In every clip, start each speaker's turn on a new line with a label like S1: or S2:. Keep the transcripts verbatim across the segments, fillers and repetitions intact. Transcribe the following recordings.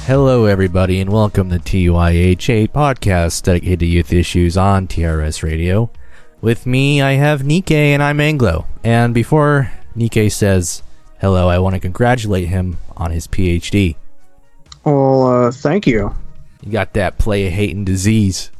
S1: Hello, everybody, and welcome to T Y H, a podcast dedicated to youth issues on T R S Radio. With me, I have Nikkei, and I'm Anglo. And before Nikkei says hello, I want to congratulate him on his P H D.
S2: Well, uh, thank you.
S1: You got that play-hating disease.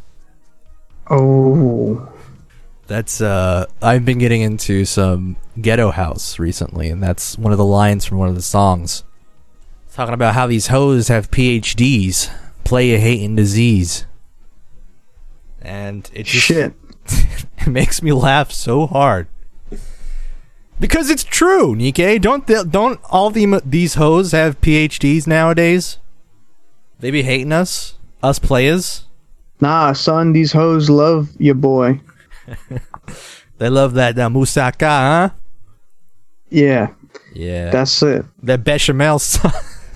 S2: Oh.
S1: That's, uh, I've been getting into some Ghetto House recently, and that's one of the lines from one of the songs. Talking about how these hoes have P H Ds, play-hating disease. And it just...
S2: Shit.
S1: It makes me laugh so hard. Because it's true, Nikkei. Don't they, don't all the, these hoes have P H Ds nowadays? They be hating us? Us players?
S2: Nah, son, these hoes love your boy.
S1: They love that uh, moussaka, huh?
S2: Yeah.
S1: Yeah.
S2: That's it.
S1: That bechamel sauce.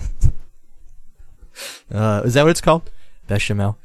S1: uh, is that what it's called? Bechamel?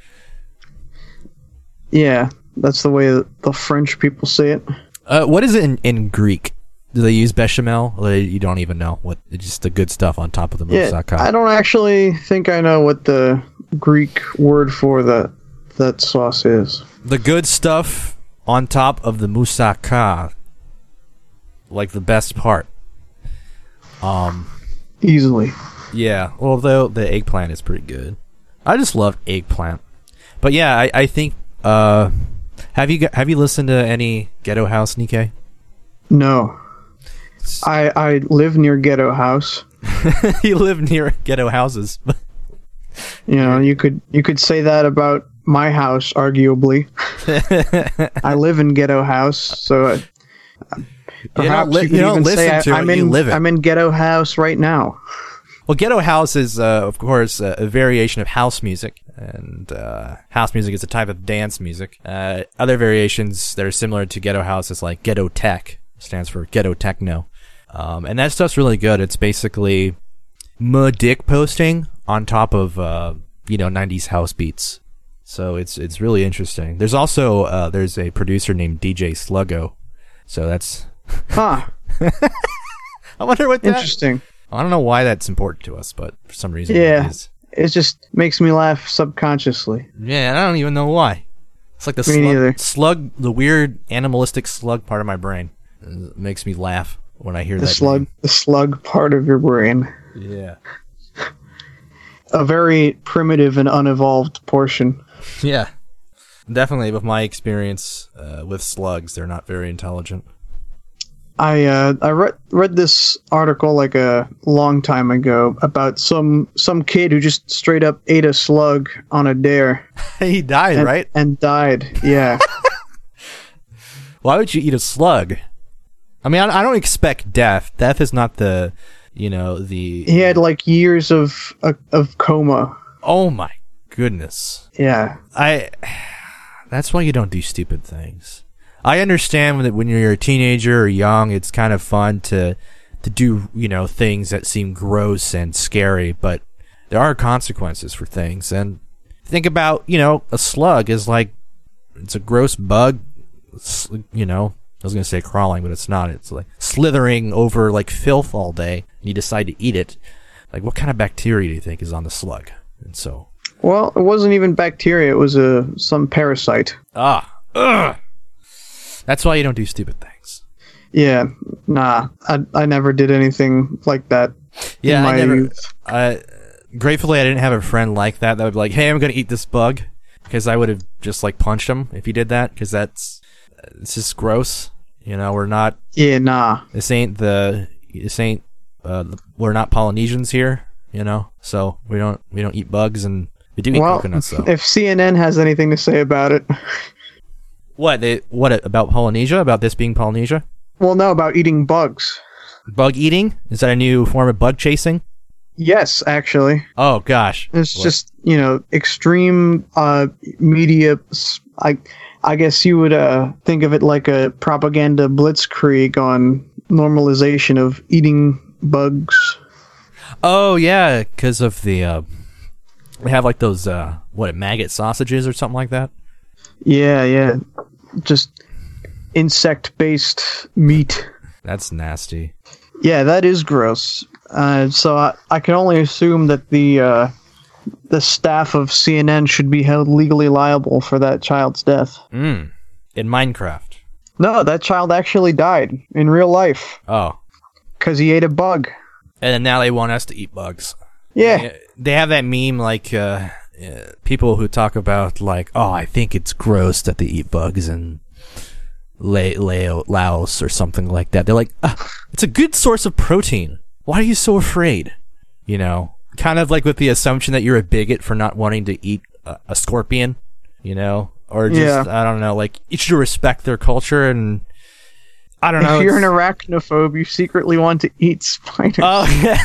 S2: Yeah, that's the way the French people say it.
S1: Uh, what is it in, in Greek? Do they use bechamel? Or they, you don't even know what? It's just the good stuff on top of the moussaka.
S2: Yeah, I don't actually think I know what the Greek word for that that sauce is.
S1: The good stuff on top of the moussaka, like the best part. Um,
S2: Easily.
S1: yeah. Although the eggplant is pretty good. I just love eggplant. But yeah, I, I think. Uh, have you have you listened to any Ghetto House, Nikkei?
S2: No. I I live near Ghetto House.
S1: You live near ghetto houses.
S2: You know, you could you could say that about my house, arguably. I live in Ghetto House, so uh, perhaps
S1: you don't, li-
S2: you could
S1: you don't
S2: even
S1: listen
S2: say
S1: to
S2: I,
S1: it,
S2: I'm
S1: you
S2: in
S1: live it.
S2: I'm in Ghetto House right now.
S1: Well, Ghetto House is, uh, of course, uh, a variation of house music, and uh, house music is a type of dance music. Uh, other variations that are similar to Ghetto House is like Ghetto Tech, stands for Ghetto Techno, um, and that stuff's really good. It's basically muh dick posting on top of uh, you know nineties house beats, so it's it's really interesting. There's also uh, there's a producer named D J Sluggo, so that's
S2: Huh.
S1: I wonder what that.
S2: Interesting.
S1: I don't know why that's important to us, but for some reason
S2: Yeah.
S1: it is.
S2: It just makes me laugh subconsciously.
S1: Yeah, I don't even know why. It's like the
S2: Me neither.
S1: slug, slug, the weird animalistic slug part of my brain. It makes me laugh when I hear
S2: The
S1: that
S2: slug, the slug part of your brain.
S1: name. Yeah.
S2: A very primitive and unevolved portion.
S1: Yeah. Definitely, with my experience uh, with slugs, they're not very intelligent.
S2: I uh, I read read this article like a long time ago about some some kid who just straight up ate a slug on a dare
S1: He died,
S2: and,
S1: right?
S2: and died. Yeah.
S1: Why would you eat a slug? I mean, I, I don't expect death. Death is not the, you know, the...
S2: He had like years of uh, of coma.
S1: Oh my goodness.
S2: Yeah.
S1: I... That's why you don't do stupid things. I understand that when you're a teenager or young, it's kind of fun to to do, you know, things that seem gross and scary, but there are consequences for things. And think about, you know, a slug is like, it's a gross bug, you know, I was going to say crawling, but it's not. It's like slithering over like filth all day, and you decide to eat it. Like, what kind of bacteria do you think is on the slug? And so...
S2: Well, it wasn't even bacteria. It was a some parasite.
S1: Ah. Ugh. That's why you don't do stupid things.
S2: Yeah, nah, I I never did anything like that.
S1: Yeah,
S2: in my
S1: I never.
S2: youth.
S1: Uh, gratefully, I didn't have a friend like that that would be like, "Hey, I'm gonna eat this bug," because I would have just like punched him if he did that. Because that's it's just gross. You know, we're not.
S2: Yeah, nah.
S1: This ain't the. This ain't. Uh, we're not Polynesians here. You know, so we don't we don't eat bugs, and we do eat
S2: Well,
S1: coconuts. Though.
S2: if C N N has anything to say about it.
S1: What they what about Polynesia? About this being Polynesia?
S2: Well, no, about eating bugs.
S1: Bug eating? Is that a new form of bug chasing?
S2: Yes, actually.
S1: Oh gosh.
S2: It's
S1: What?
S2: just, you know, extreme uh, media. s- I, I guess you would uh, think of it like a propaganda blitzkrieg on normalization of eating bugs.
S1: Oh yeah, because of the uh, we have like those uh, what maggot sausages or something like that.
S2: Yeah, yeah. Just insect-based meat.
S1: That's nasty.
S2: Yeah, that is gross. Uh, so I, I can only assume that the uh, the staff of C N N should be held legally liable for that child's death.
S1: Mm. In Minecraft.
S2: No, that child actually died in real life
S1: Oh.
S2: because he ate a bug.
S1: And then now they want us to eat bugs.
S2: Yeah.
S1: They have that meme like uh, uh, people who talk about like, oh, I think it's gross that they eat bugs in La- La- Laos or something like that. They're like, ah, it's a good source of protein. Why are you so afraid? You know, kind of like with the assumption that you're a bigot for not wanting to eat a, a scorpion, you know, or just,
S2: Yeah.
S1: I don't know, like you should respect their culture and I don't know.
S2: If you're an
S1: it's-
S2: arachnophobe, you secretly want to eat spiders.
S1: Oh, yeah.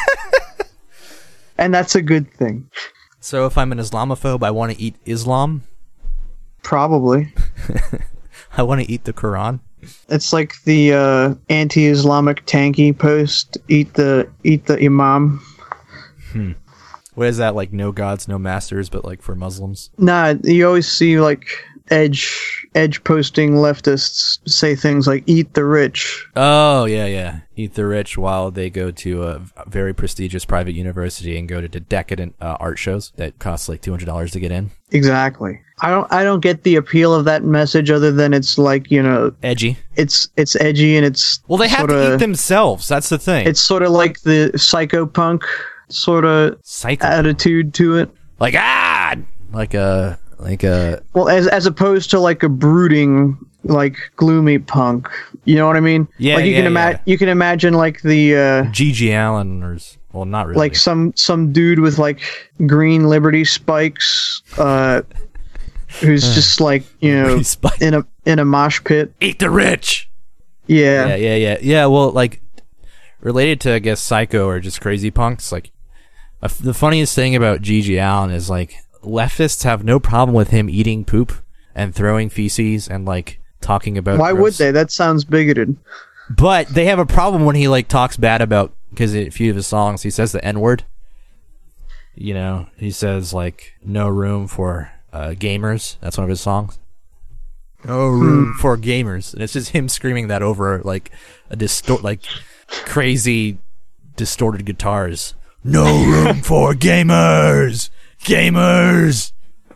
S2: And that's a good thing.
S1: So if I'm an Islamophobe, I want to eat Islam.
S2: Probably.
S1: I want to eat the Quran.
S2: It's like the uh, anti-Islamic tanky post, eat the eat the imam.
S1: What is that, like no gods, no masters, but like for Muslims?
S2: Nah, you always see like edge edge posting leftists say things like eat the rich.
S1: Oh, yeah, yeah. Eat the rich while they go to a very prestigious private university and go to decadent uh, art shows that cost like two hundred dollars to get in.
S2: Exactly. I don't I don't get the appeal of that message other than it's like, you know,
S1: Edgy.
S2: it's it's edgy and it's
S1: Well, they have
S2: sorta,
S1: to eat themselves. That's the thing.
S2: It's sort of like the psychopunk sort of
S1: Psycho.
S2: attitude to it.
S1: Like, ah! Like a... Like a...
S2: Well, as as opposed to like a brooding, like gloomy punk. You know what I mean?
S1: Yeah,
S2: Like you
S1: yeah,
S2: can imagine.
S1: yeah.
S2: You can imagine like the uh,
S1: G G Allen or... s- Well, not really.
S2: like some some dude with like green Liberty spikes, uh, who's just like you know
S1: Liberty spikes.
S2: in a in a mosh pit.
S1: Eat the rich!
S2: Yeah.
S1: Yeah, yeah, yeah. Yeah, well, like, related to, I guess, psycho or just crazy punks, like, uh, the funniest thing about G G Allen is, like, leftists have no problem with him eating poop and throwing feces and, like, talking about...
S2: Why would
S1: gross-
S2: they? That sounds bigoted.
S1: But they have a problem when he, like, talks bad about... Because in a few of his songs, he says the N-word. You know, he says, like, no room for uh, gamers. That's one of his songs. No room for gamers. And it's just him screaming that over, like, a distort... Like, crazy, distorted guitars. No room for gamers! Gamers!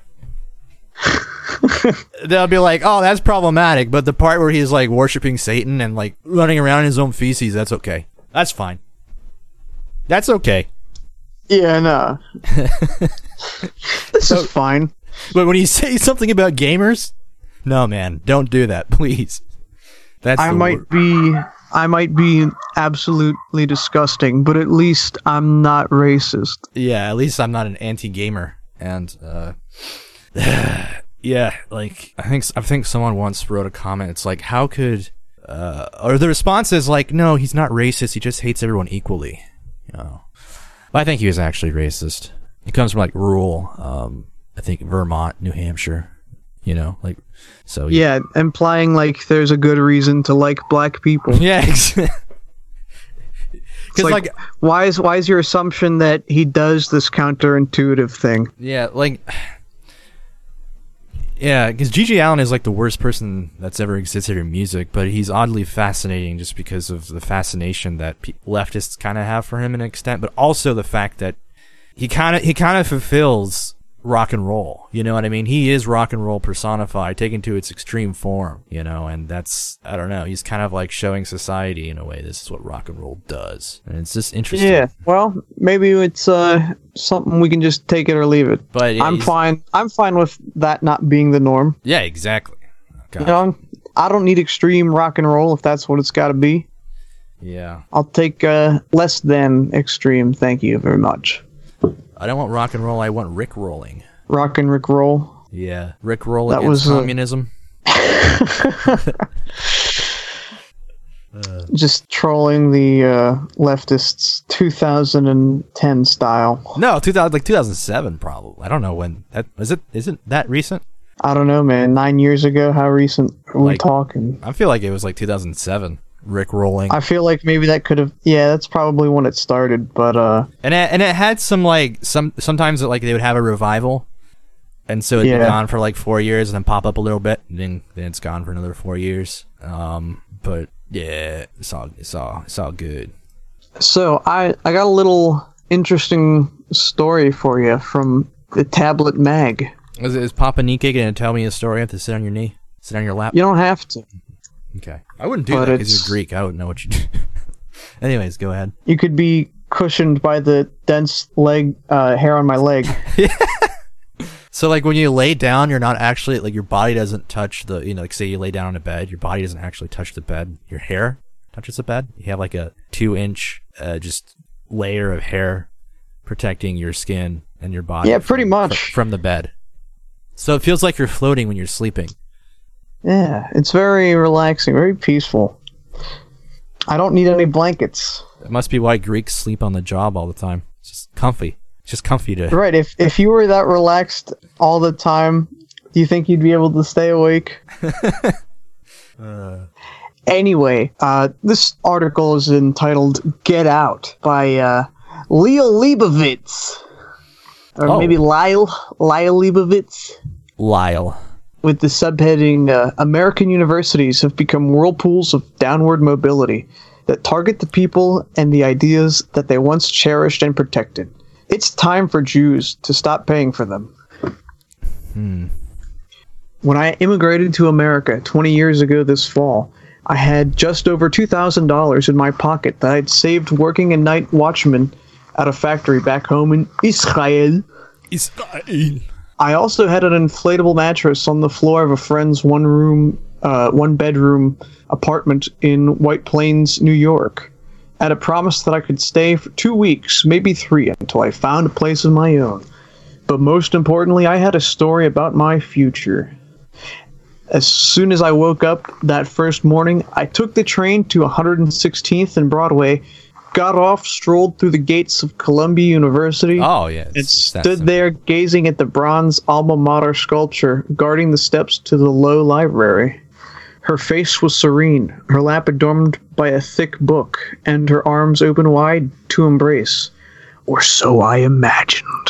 S1: They'll be like, oh, that's problematic, but the part where he's like worshiping Satan and like running around in his own feces, that's okay. That's fine. That's okay.
S2: Yeah, no. This
S1: So-
S2: is fine.
S1: But when you say something about gamers, no, man, don't do that, please. That's
S2: I
S1: the
S2: might
S1: word.
S2: be I might be absolutely disgusting, but at least I'm not racist.
S1: Yeah, at least I'm not an anti-gamer. And uh, yeah, like I think I think someone once wrote a comment. It's like, how could uh, or the response is like, no, he's not racist. He just hates everyone equally. You know, but I think he was actually racist. He comes from like rural, um, I think Vermont, New Hampshire. You know, like so.
S2: Yeah, implying like there's a good reason to like black people.
S1: Yeah. Because
S2: It's like,
S1: like
S2: why is why is your assumption that he does this counterintuitive thing?
S1: yeah, like yeah, because G G Allen is like the worst person that's ever existed in music, but he's oddly fascinating just because of the fascination that pe- leftists kind of have for him in an extent, but also the fact that he kind of he kind of fulfills rock and roll. You know what I mean? He is rock and roll personified, taken to its extreme form. You know, and that's I don't know. He's kind of like showing society in a way. This is what rock and roll does, and it's just interesting.
S2: Yeah, well, maybe it's uh something we can just take it or leave it.
S1: But yeah,
S2: I'm
S1: he's-
S2: fine. I'm fine with that not being the norm.
S1: Yeah, exactly. God.
S2: You know, I don't need extreme rock and roll if that's what it's got to be.
S1: Yeah.
S2: I'll take uh, less than extreme. Thank you very much.
S1: I don't want rock and roll. I want Rick rolling.
S2: Rock and Rick roll.
S1: Yeah, Rick roll
S2: That
S1: against
S2: was, uh,
S1: communism.
S2: Just trolling the uh, leftists two thousand ten style.
S1: No, two thousand like two thousand seven probably. I don't know when that is it. Isn't that recent?
S2: I don't know, man. Nine years ago, how recent are we
S1: Like-
S2: talking?
S1: I feel like it was like two thousand seven. Rick rolling,
S2: I feel like maybe that could have. Yeah, that's probably when it started. But uh,
S1: and it, and it had some like some sometimes it, like they would have a revival, and so it'd be
S2: Yeah.
S1: gone for like four years and then pop up a little bit, and then then it's gone for another four years. Um, but yeah, it's all it's all it's all good.
S2: so I I got a little interesting story for you from the Tablet Mag.
S1: Is, is Papa Nike going to tell me a story? I have to sit on your knee? Sit on your lap?
S2: You don't have to.
S1: Okay. I wouldn't do
S2: But
S1: that because
S2: it's-
S1: you're Greek. I wouldn't know what you do. Anyways, go ahead.
S2: You could be cushioned by the dense leg uh, hair on my leg.
S1: So, like, when you lay down, you're not actually, like, your body doesn't touch the, you know, like, say you lay down on a bed, your body doesn't actually touch the bed. Your hair touches the bed. You have, like, a two-inch, uh, just layer of hair protecting your skin and your body.
S2: Yeah, pretty
S1: from,
S2: much.
S1: fr- From the bed. So it feels like you're floating when you're sleeping.
S2: Yeah, it's very relaxing, very peaceful. I don't need any blankets.
S1: It must be why Greeks sleep on the job all the time. It's just comfy. It's just comfy to...
S2: Right, if if you were that relaxed all the time, do you think you'd be able to stay awake?
S1: uh,
S2: Anyway, uh, this article is entitled Get Out by uh, Leo Leibovitz. Or
S1: Oh.
S2: maybe Lyle, Lyle Leibovitz.
S1: Lyle.
S2: With the subheading, uh, American universities have become whirlpools of downward mobility that target the people and the ideas that they once cherished and protected. It's time for Jews to stop paying for them.
S1: Hmm.
S2: When I immigrated to America twenty years ago this fall, I had just over two thousand dollars in my pocket that I'd saved working a night watchman at a factory back home in Israel.
S1: Israel.
S2: I also had an inflatable mattress on the floor of a friend's one room, uh, one bedroom apartment in White Plains, New York. I had a promise that I could stay for two weeks, maybe three, until I found a place of my own. But most importantly, I had a story about my future. As soon as I woke up that first morning, I took the train to one hundred sixteenth and Broadway, got off, strolled through the gates of Columbia University,
S1: Oh, yeah.
S2: and
S1: it's- it's that
S2: stood
S1: simple.
S2: there gazing at the bronze alma mater sculpture guarding the steps to the low library. Her face was serene, her lap adorned by a thick book, and her arms open wide to embrace. Or so I imagined.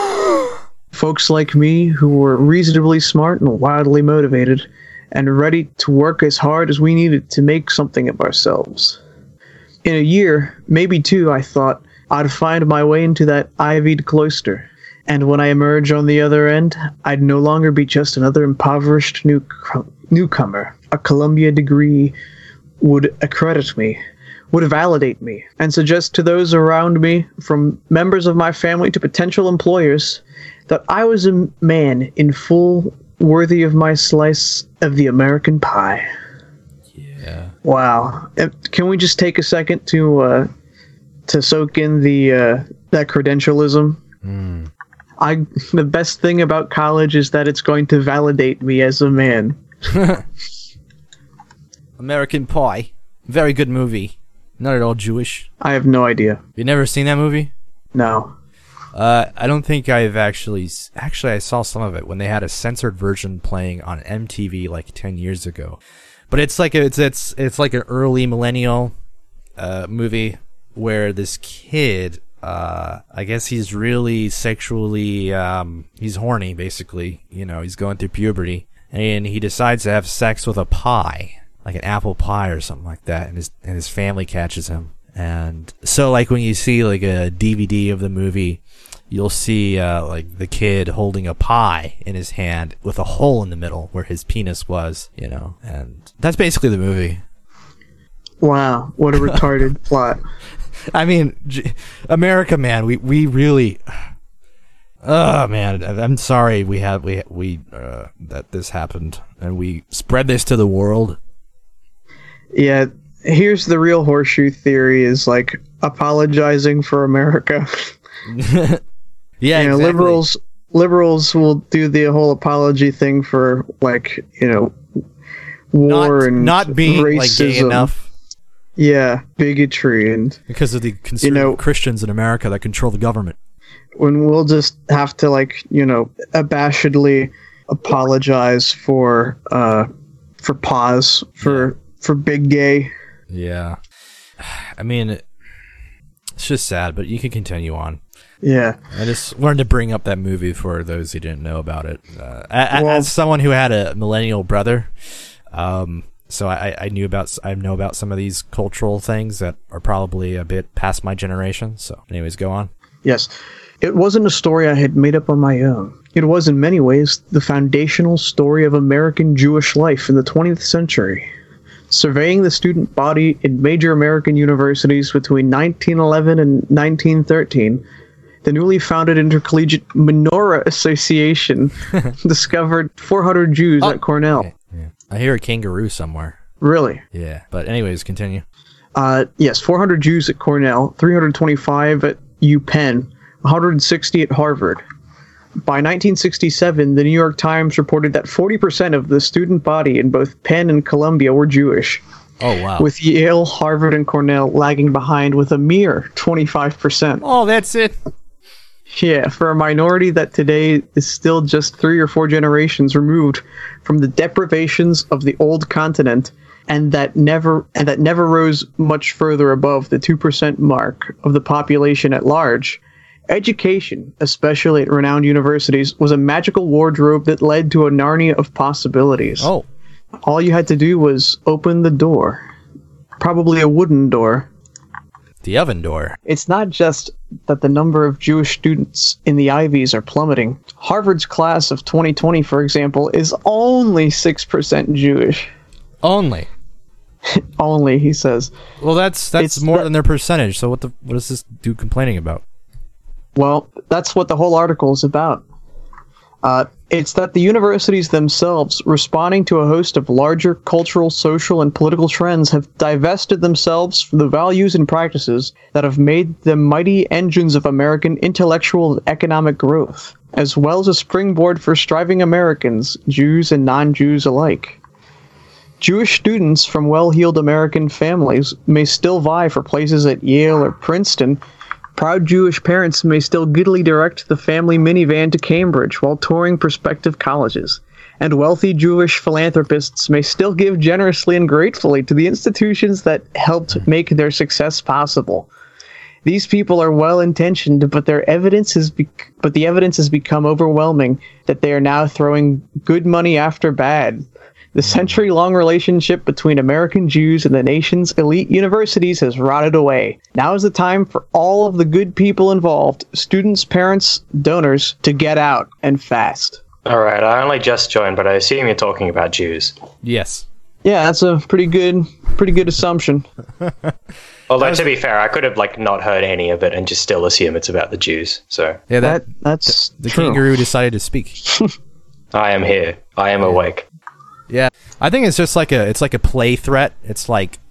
S2: Folks like me, who were reasonably smart and wildly motivated, and ready to work as hard as we needed to make something of ourselves. In a year, maybe two, I thought, I'd find my way into that ivied cloister. And when I emerge on the other end, I'd no longer be just another impoverished new, newcomer. A Columbia degree would accredit me, would validate me, and suggest to those around me, from members of my family to potential employers, that I was a man in full worthy of my slice of the American pie.
S1: Yeah.
S2: Wow. Uh, Can we just take a second to uh, to soak in the uh, that credentialism?
S1: Mm.
S2: I the best thing about college is that it's going to validate me as a man.
S1: American Pie. Very good movie. Not at all Jewish.
S2: I have no idea.
S1: You never seen that movie?
S2: No.
S1: Uh, I don't think I've actually... s- Actually, I saw some of it when they had a censored version playing on M T V like ten years ago. But it's like a, it's it's it's like an early millennial uh, movie where this kid, uh, I guess he's really sexually, um, he's horny basically. You know, he's going through puberty, and he decides to have sex with a pie, like an apple pie or something like that, and his and his family catches him. And so, like, when you see like a D V D of the movie, you'll see uh, like the kid holding a pie in his hand with a hole in the middle where his penis was, you know, and that's basically the movie.
S2: Wow, what a retarded plot.
S1: I mean, J- America, man, we we really. Oh man, I'm sorry we have we we uh, that this happened, and we spread this to the world.
S2: Yeah, here's the real horseshoe theory: is like apologizing for America.
S1: Yeah,
S2: you know,
S1: exactly.
S2: liberals liberals will do the whole apology thing for, like, you know, war
S1: not,
S2: and
S1: not being
S2: racism.
S1: like gay enough
S2: Yeah, bigotry, and
S1: because of the conservative
S2: know-
S1: Christians in America that control the government.
S2: when we'll just have to, like, you know, abashedly apologize for uh for pause for for big gay.
S1: Yeah, I mean, it's just sad, but you can continue on.
S2: Yeah.
S1: I just wanted to bring up that movie for those who didn't know about it. Uh, a- a-
S2: Well-
S1: as someone who had a millennial brother, um, so I, I knew about I know about some of these cultural things that are probably a bit past my generation. So, anyways, go on.
S2: Yes. It wasn't a story I had made up on my own. It was, in many ways, the foundational story of American Jewish life in the twentieth century. Surveying the student body in major American universities between nineteen eleven and nineteen thirteen, the newly founded Intercollegiate Menorah Association discovered four hundred Jews oh, at Cornell.
S1: Okay. Yeah. I hear a kangaroo somewhere.
S2: Really?
S1: Yeah. But anyways, continue.
S2: Uh, yes, four hundred Jews at Cornell, three hundred twenty-five at UPenn, one hundred sixty at Harvard. By nineteen sixty-seven, the New York Times reported that forty percent of the student body in both Penn and Columbia were Jewish.
S1: Oh, wow.
S2: With Yale, Harvard, and Cornell lagging behind with a mere twenty-five percent.
S1: Oh, that's it.
S2: Yeah, for a minority that today is still just three or four generations removed from the deprivations of the old continent, and that never and that never rose much further above the two percent mark of the population at large. Education, especially at renowned universities, was a magical wardrobe that led to a Narnia of possibilities.
S1: Oh.
S2: All you had to do was open the door. Probably a wooden door.
S1: The oven door.
S2: It's not just that the number of Jewish students in the Ivies are plummeting. Harvard's class of twenty twenty, for example, is only six percent Jewish.
S1: Only?
S2: Only, he says.
S1: Well, that's that's
S2: It's
S1: more
S2: the-
S1: than their percentage, so what the what is this dude complaining about?
S2: Well, that's what the whole article is about. Uh, it's that the universities themselves, responding to a host of larger cultural, social, and political trends, have divested themselves from the values and practices that have made them mighty engines of American intellectual and economic growth, as well as a springboard for striving Americans, Jews and non-Jews alike. Jewish students from well-heeled American families may still vie for places at Yale or Princeton. Proud Jewish parents may still giddily direct the family minivan to Cambridge while touring prospective colleges, and wealthy Jewish philanthropists may still give generously and gratefully to the institutions that helped make their success possible. These people are well-intentioned, but their evidence has be- but the evidence has become overwhelming that they are now throwing good money after bad. The century-long relationship between American Jews and the nation's elite universities has rotted away. Now is the time for all of the good people involved, students, parents, donors, to get out, and fast.
S3: All right, I only just joined, but I assume you're talking about Jews.
S1: Yes.
S2: Yeah, that's a pretty good, pretty good assumption.
S3: Although, to be fair, I could have like not heard any of it and just still assume it's about the Jews. So
S1: Yeah, that,
S2: That that's
S1: the
S2: true.
S1: kangaroo decided to speak.
S3: I am here. I am awake.
S1: Yeah, I think it's just like a it's like a play threat. It's like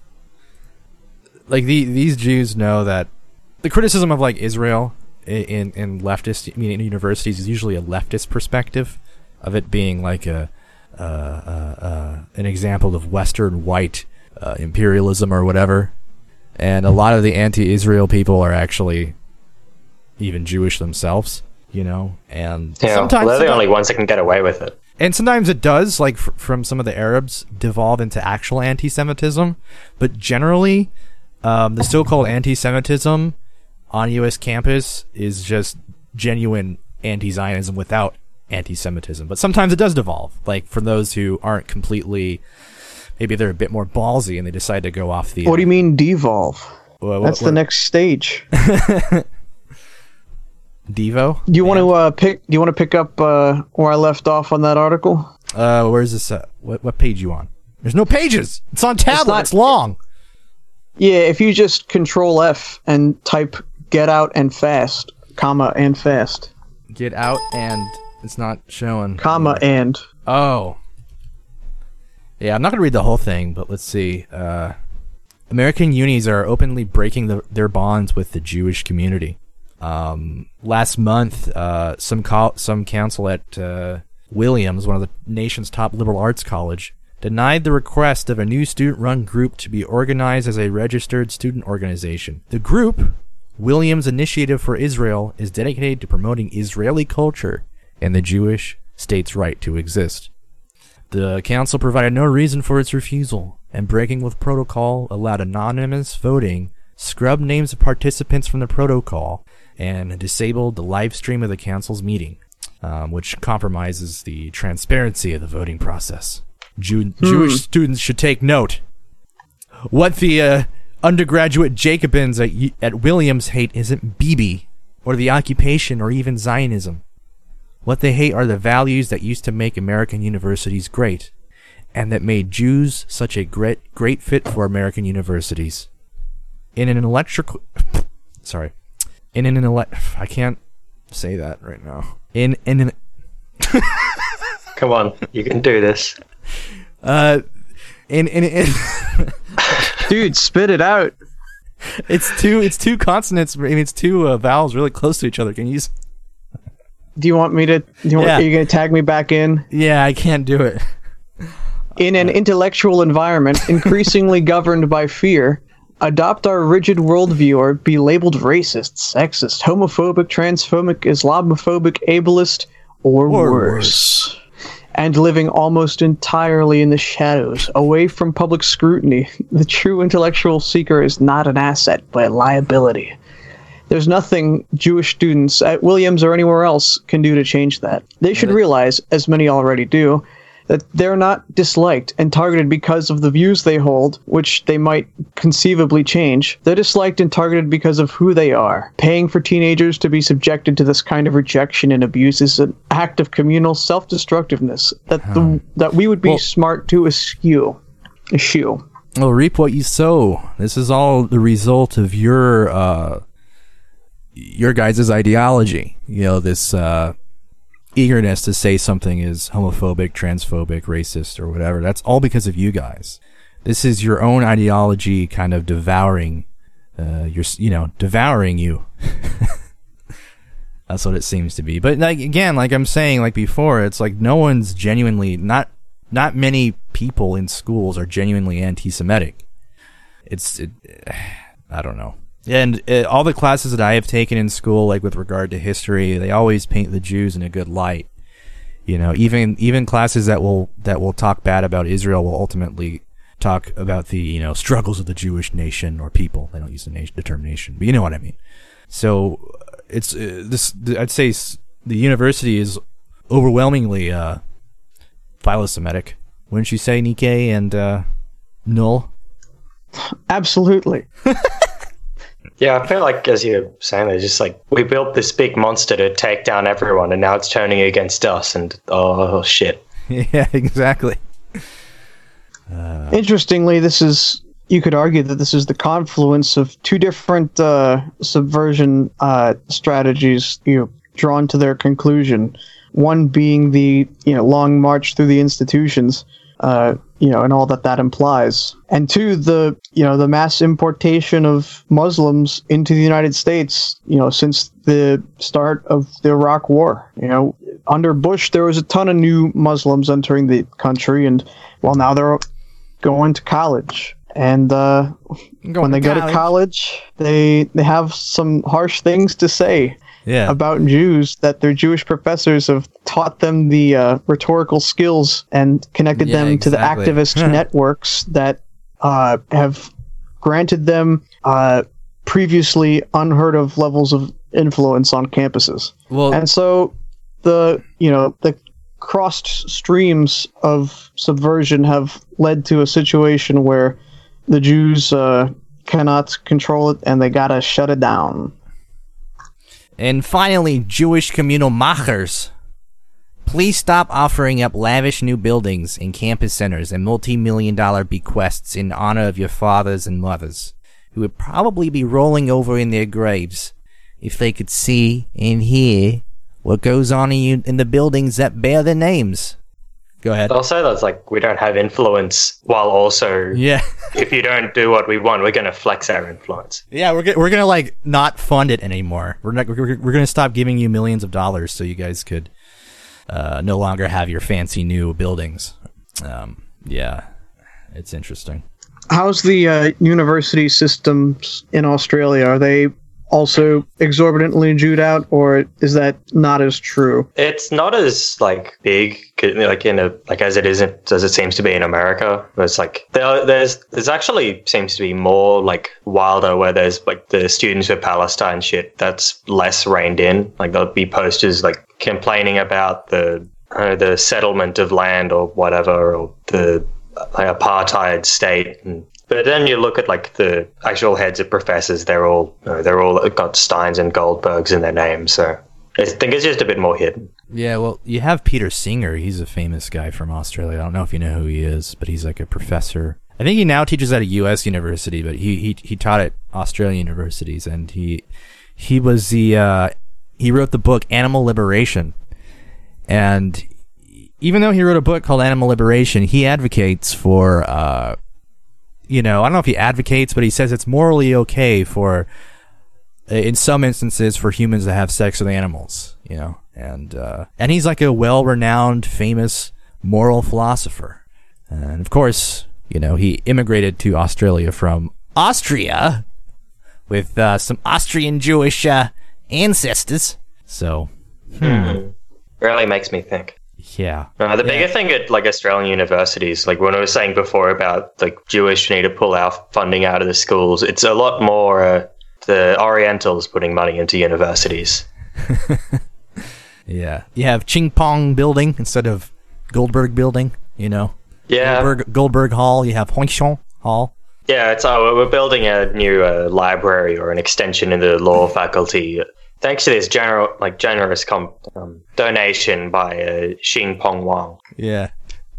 S1: like the these Jews know that the criticism of like Israel in in leftist I mean, in universities is usually a leftist perspective of it being like a uh, uh, uh, an example of Western white uh, imperialism or whatever. And a lot of the anti-Israel people are actually even Jewish themselves, you know. And
S3: Yeah,
S1: sometimes
S3: well, they're the only ones that can get away with it.
S1: And sometimes it does, like f- from some of the Arabs, devolve into actual anti-Semitism. But generally, um, the so-called anti-Semitism on U S campus is just genuine anti-Zionism without anti-Semitism. But sometimes it does devolve. Like for those who aren't completely, maybe they're a bit more ballsy and they decide to go off the.
S2: What do you mean devolve?
S1: What, what,
S2: That's
S1: what,
S2: the next stage.
S1: Devo?
S2: Do you want to uh, pick? Do you want to pick up uh, where I left off on that article?
S1: Uh, where's this? Uh, what what page you on? There's no pages. It's on tablet.
S2: not-
S1: It's long.
S2: Yeah, if you just Control F and type "get out and fast," comma and fast,
S1: Get out and it's not showing.
S2: comma and.
S1: Oh. Yeah, I'm not going to read the whole thing, but let's see. Uh, American unis are openly breaking the, their bonds with the Jewish community. Um, last month, uh, some co- some council at uh, Williams, one of the nation's top liberal arts college, denied the request of a new student-run group to be organized as a registered student organization. The group, Williams Initiative for Israel, is dedicated to promoting Israeli culture and the Jewish state's right to exist. The council provided no reason for its refusal, and breaking with protocol allowed anonymous voting, scrubbed names of participants from the protocol, and disabled the live stream of the council's meeting, um, which compromises the transparency of the voting process. Jew-
S2: Hmm.
S1: Jewish students should take note. What the uh, undergraduate Jacobins at, at Williams hate isn't Bibi, or the occupation, or even Zionism. What they hate are the values that used to make American universities great, and that made Jews such a great, great fit for American universities. In an electrical... Sorry. In an elect... I can't say that right now. In, in an...
S3: Come on, you can do this.
S1: Uh, in, in, in...
S2: Dude, spit it out.
S1: It's two, it's two consonants, I mean, it's two uh, vowels really close to each other. Can you use...
S2: Do you want me to... Do you want,
S1: Yeah.
S2: Are you going to tag me back in?
S1: Yeah, I can't do it.
S2: In an intellectual environment increasingly governed by fear, adopt our rigid worldview or be labeled racist, sexist, homophobic, transphobic, Islamophobic, ableist, or,
S1: Or
S2: worse. And living almost entirely in the shadows, away from public scrutiny, the true intellectual seeker is not an asset, but a liability. There's nothing Jewish students at Williams or anywhere else can do to change that. They should realize, as many already do, that they're not disliked and targeted because of the views they hold, which they might conceivably change. They're disliked and targeted because of who they are. Paying for teenagers to be subjected to this kind of rejection and abuse is an act of communal self-destructiveness that the, that we would be
S1: Well-
S2: smart to eschew. Eschew.
S1: Well, reap what you sow. This is all the result of your uh, your guys' ideology. You know, this uh, eagerness to say something is homophobic, transphobic, racist, or whatever. That's all because of you guys. This is your own ideology kind of devouring, uh, your, you know, devouring you. That's what it seems to be. But like, again, like I'm saying, like before, it's like no one's genuinely, not not many people in schools are genuinely anti-Semitic. It's, it, I don't know. And uh, all the classes that I have taken in school, like with regard to history, they always paint the Jews in a good light. You know, even even classes that will that will talk bad about Israel will ultimately talk about the, you know, struggles of the Jewish nation or people. They don't use the nation, the term nation, but you know what I mean. So it's uh, this. I'd say s- the university is overwhelmingly uh, philo-Semitic. Wouldn't you say, Nikkei and uh, Null?
S2: Absolutely.
S3: Yeah, I feel like, as you're saying, they're just like, we built this big monster to take down everyone, and now it's turning against us, and oh, shit.
S1: Yeah, exactly.
S2: Interestingly, this is, you could argue that this is the confluence of two different uh, subversion uh, strategies, you know, drawn to their conclusion. One being the, you know, long march through the institutions, uh, you know, and all that that implies. And two, the, you know, the mass importation of Muslims into the United States, you know, since the start of the Iraq War. You know, under Bush, there was a ton of new Muslims entering the country, and, well, now they're going to college. And uh, when they go to college, they they have some harsh things to say
S1: Yeah.
S2: about Jews, that their Jewish professors have taught them the uh, rhetorical skills and connected
S1: Yeah,
S2: them to the
S1: exactly.
S2: activist networks that uh, have granted them uh, previously unheard of levels of influence on campuses.
S1: Well,
S2: And so the, you know, the crossed streams of subversion have led to a situation where the Jews uh, cannot control it and they gotta shut it down.
S1: and finally, Jewish communal machers. Please stop offering up lavish new buildings and campus centers and multi-million dollar bequests in honor of your fathers and mothers, who would probably be rolling over in their graves if they could see and hear what goes on in, you, in the buildings that bear their names. Go ahead.
S3: Also, that's like, we don't have influence, while also,
S1: Yeah.
S3: if you don't do what we want, we're going to flex our influence.
S1: Yeah, we're, go- we're gonna, like, not fund it anymore. We're, not, we're, we're gonna stop giving you millions of dollars so you guys could uh, no longer have your fancy new buildings. Um, yeah, it's interesting.
S2: How's the uh, university systems in Australia? Are they also exorbitantly Jewed out, or is that not as true?
S3: It's not as like big, like in a like as it isn't as it seems to be in America. Where it's like there, there's there's actually seems to be more like wilder, where there's like the Students for Palestine shit that's less reined in. Like there'll be posters like complaining about the uh, the settlement of land or whatever, or the like, apartheid state, and But then you look at like the actual heads of professors; they're all you know, they're all got Steins and Goldbergs in their names. So I think it's just a bit more hidden.
S1: Yeah, well, you have Peter Singer. He's a famous guy from Australia. I don't know if you know who he is, but he's like a professor. I think he now teaches at a U S university, but he he, he taught at Australian universities, and he he was the uh, he wrote the book Animal Liberation, and even though he wrote a book called Animal Liberation, he advocates for uh, you know I don't know if he advocates, but he says it's morally okay for in some instances for humans to have sex with animals, you know, and uh, and he's like a well-renowned, famous moral philosopher, and of course. You know, he immigrated to Australia from Austria with uh, some Austrian Jewish uh, ancestors. So, hmm.
S3: Mm. Really makes me think.
S1: Yeah.
S3: Uh, the
S1: yeah.
S3: bigger thing at like Australian universities, like when I was saying before about like Jewish need to pull our funding out of the schools, it's a lot more uh, the Orientals putting money into universities.
S1: Yeah. You have Ching Pong Building instead of Goldberg Building, you know.
S3: Yeah.
S1: Goldberg, Goldberg Hall, you have Huixiong Hall.
S3: Yeah, it's uh, we're building a new uh, library or an extension in the law faculty. Thanks to this general, like generous com- um, donation by uh, Xing Pong Wang.
S1: Yeah.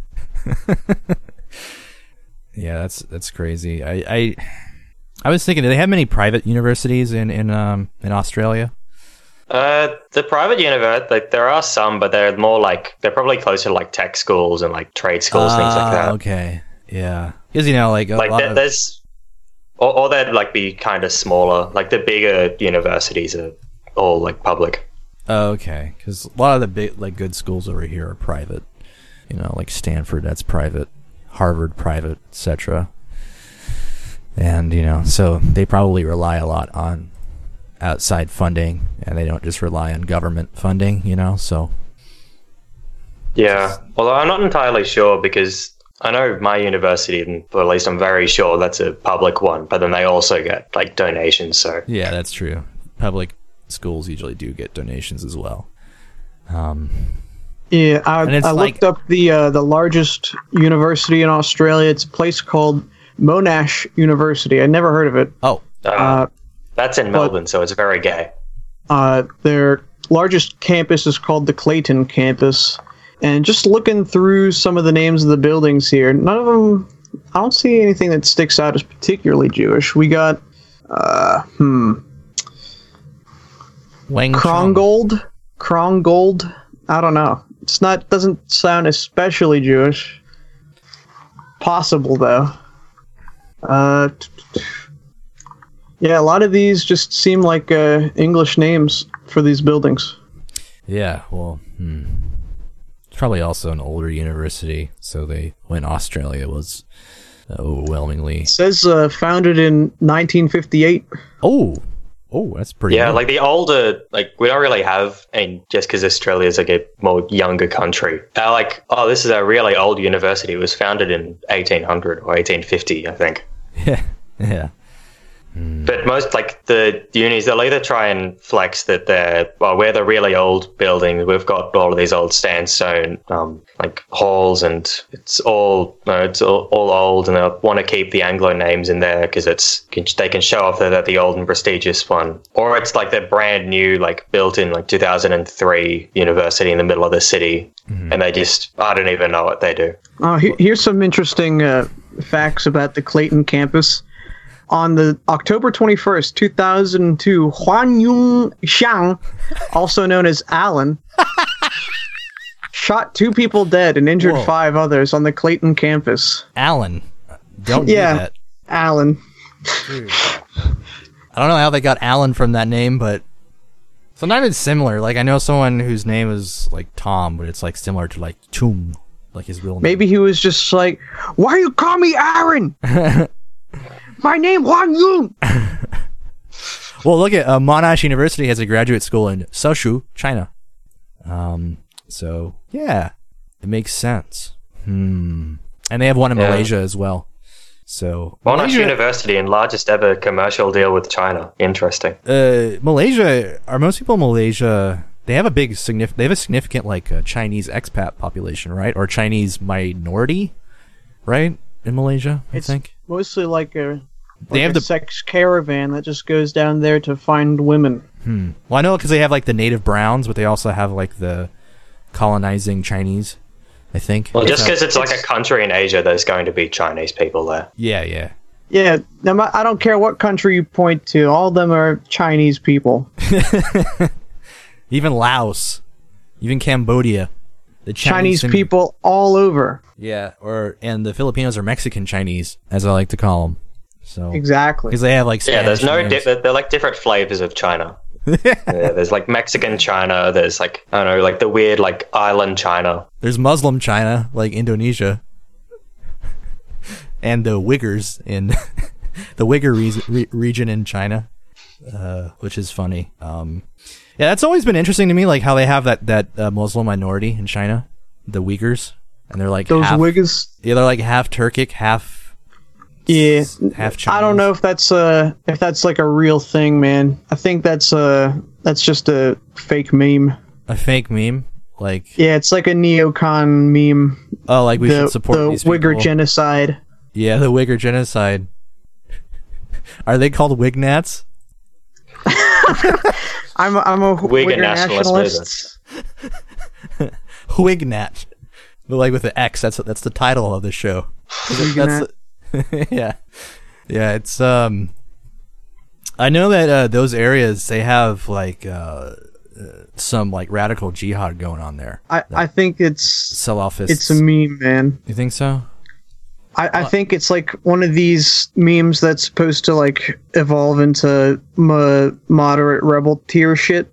S1: Yeah, that's that's crazy. I, I I was thinking, do they have many private universities in in um in Australia?
S3: Uh, the private university, like there are some, but they're more like they're probably closer to like tech schools and like trade schools,
S1: uh,
S3: things like that.
S1: Okay, yeah, because you know, like a
S3: like
S1: lot
S3: there,
S1: of...
S3: there's, or, or they'd like be kind of smaller. Like the bigger universities are all like public.
S1: Oh, okay, because a lot of the big like good schools over here are private. You know, like Stanford, that's private. Harvard, private, et cetera. And you know, so they probably rely a lot on outside funding, and they don't just rely on government funding, you know, so.
S3: Yeah, although I'm not entirely sure because I know my university, and or at least I'm very sure that's a public one, but then they also get like donations, so.
S1: Yeah, that's true. Public schools usually do get donations as well. Um,
S2: yeah, I,
S1: and it's
S2: I
S1: like-
S2: looked up the uh, the largest university in Australia. It's a place called Monash University. I never heard of it.
S1: oh,
S3: Uh,
S2: Uh,
S3: that's in Melbourne, so it's very gay.
S2: Uh, their largest campus is called the Clayton campus. And just looking through some of the names of the buildings here, none of them, I don't see anything that sticks out as particularly Jewish. We got, uh, hmm,
S1: Wang Chung.
S2: Krongold? Krongold? I don't know. It's not, doesn't sound especially Jewish. Possible, though. Uh, yeah, a lot of these just seem like uh, English names for these buildings.
S1: Yeah, well, hmm. It's probably also an older university, so they when Australia was overwhelmingly.
S2: It says uh, founded in nineteen fifty-eight.
S1: Oh, oh, that's pretty.
S3: Yeah,
S1: good.
S3: like the older, like we don't really have, and just because Australia is like a more younger country, uh, like oh, this is a really old university. It was founded in eighteen hundred or eighteen fifty, I think.
S1: Yeah, yeah.
S3: But most like the unis, they'll either try and flex that they're well, we're the really old building. We've got all of these old sandstone um, like halls, and it's all you know, it's all, all old, and they'll want to keep the Anglo names in there because it's they can show off that they're the old and prestigious one. Or it's like they're brand new, like built in like two thousand three university in the middle of the city, mm-hmm. and they just I don't even know what they do.
S2: Uh, he- here's some interesting uh, facts about the Clayton campus. On the October twenty-first, two thousand two, Huan Yung Xiang, also known as Alan, shot two people dead and injured
S1: Whoa.
S2: five others on the Clayton campus.
S1: Alan, don't
S2: Yeah.
S1: do that.
S2: Alan.
S1: Dude. I don't know how they got Alan from that name, but sometimes it's similar. Like I know someone whose name is like Tom, but it's like similar to like Chung, like his real name.
S2: Maybe he was just like, why you call me Aaron? My name Huan Yung.
S1: Well, look at uh, Monash University has a graduate school in Suzhou, China. Um, so yeah, it makes sense. Hmm. And they have one in
S3: Yeah.
S1: Malaysia as well. So
S3: Monash
S1: Malaysia,
S3: University and largest ever commercial deal with China. Interesting.
S1: uh, Malaysia are most people in Malaysia. They have a big significant. They have a significant like uh, Chinese expat population, right? Or Chinese minority, right? In Malaysia, I
S2: It's
S1: think.
S2: mostly like a, like
S1: They have
S2: a
S1: the-
S2: sex caravan that just goes down there to find women.
S1: Hmm. Well, I know because they have like the native browns, but they also have like the colonizing Chinese, I think.
S3: Well, just
S1: So-
S3: because it's like a country in Asia, there's going to be Chinese people there.
S1: Yeah, yeah.
S2: Yeah, no ma- I don't care what country you point to. All of them are Chinese people.
S1: Even Laos, even Cambodia, the
S2: Chinese
S1: and-
S2: people all over.
S1: Yeah, or and the Filipinos are Mexican Chinese, as I like to call them. So
S2: Exactly.
S1: because they have like
S3: Yeah, there's no.
S1: Spanish
S3: Di- they're like different flavors of China.
S1: names.
S3: Yeah, there's like Mexican China. There's like I don't know, like the weird like island China.
S1: There's Muslim China, like Indonesia, and the Uyghurs in the Uyghur re- re- region in China, uh, which is funny. Um, yeah, that's always been interesting to me, like how they have that that uh, Muslim minority in China, the Uyghurs, and they're like
S2: Those
S1: half,
S2: Wiggers.
S1: yeah, they're like half Turkic, half
S2: Yeah,
S1: half Chinese.
S2: I don't know if that's uh if that's like a real thing, man. I think that's uh that's just a fake meme.
S1: A fake meme, like
S2: Yeah, it's like a neocon meme.
S1: oh, like we
S2: the
S1: should support
S2: the
S1: these
S2: Uyghur
S1: people.
S2: genocide.
S1: Yeah, the Uyghur genocide. Are they called Wignats?
S2: I'm a, I'm a
S3: Uyghur
S2: Uyghur
S3: nationalist
S2: nationalist.
S1: Wignat, but like with the X. That's that's the title of the show. That's, yeah, yeah. It's um. I know that uh, those areas they have like uh, uh, some like radical jihad going on there.
S2: I, I think it's
S1: Salafists.
S2: it's a meme, man.
S1: You think so?
S2: I, I think it's like one of these memes that's supposed to like evolve into mo- moderate rebel tier shit.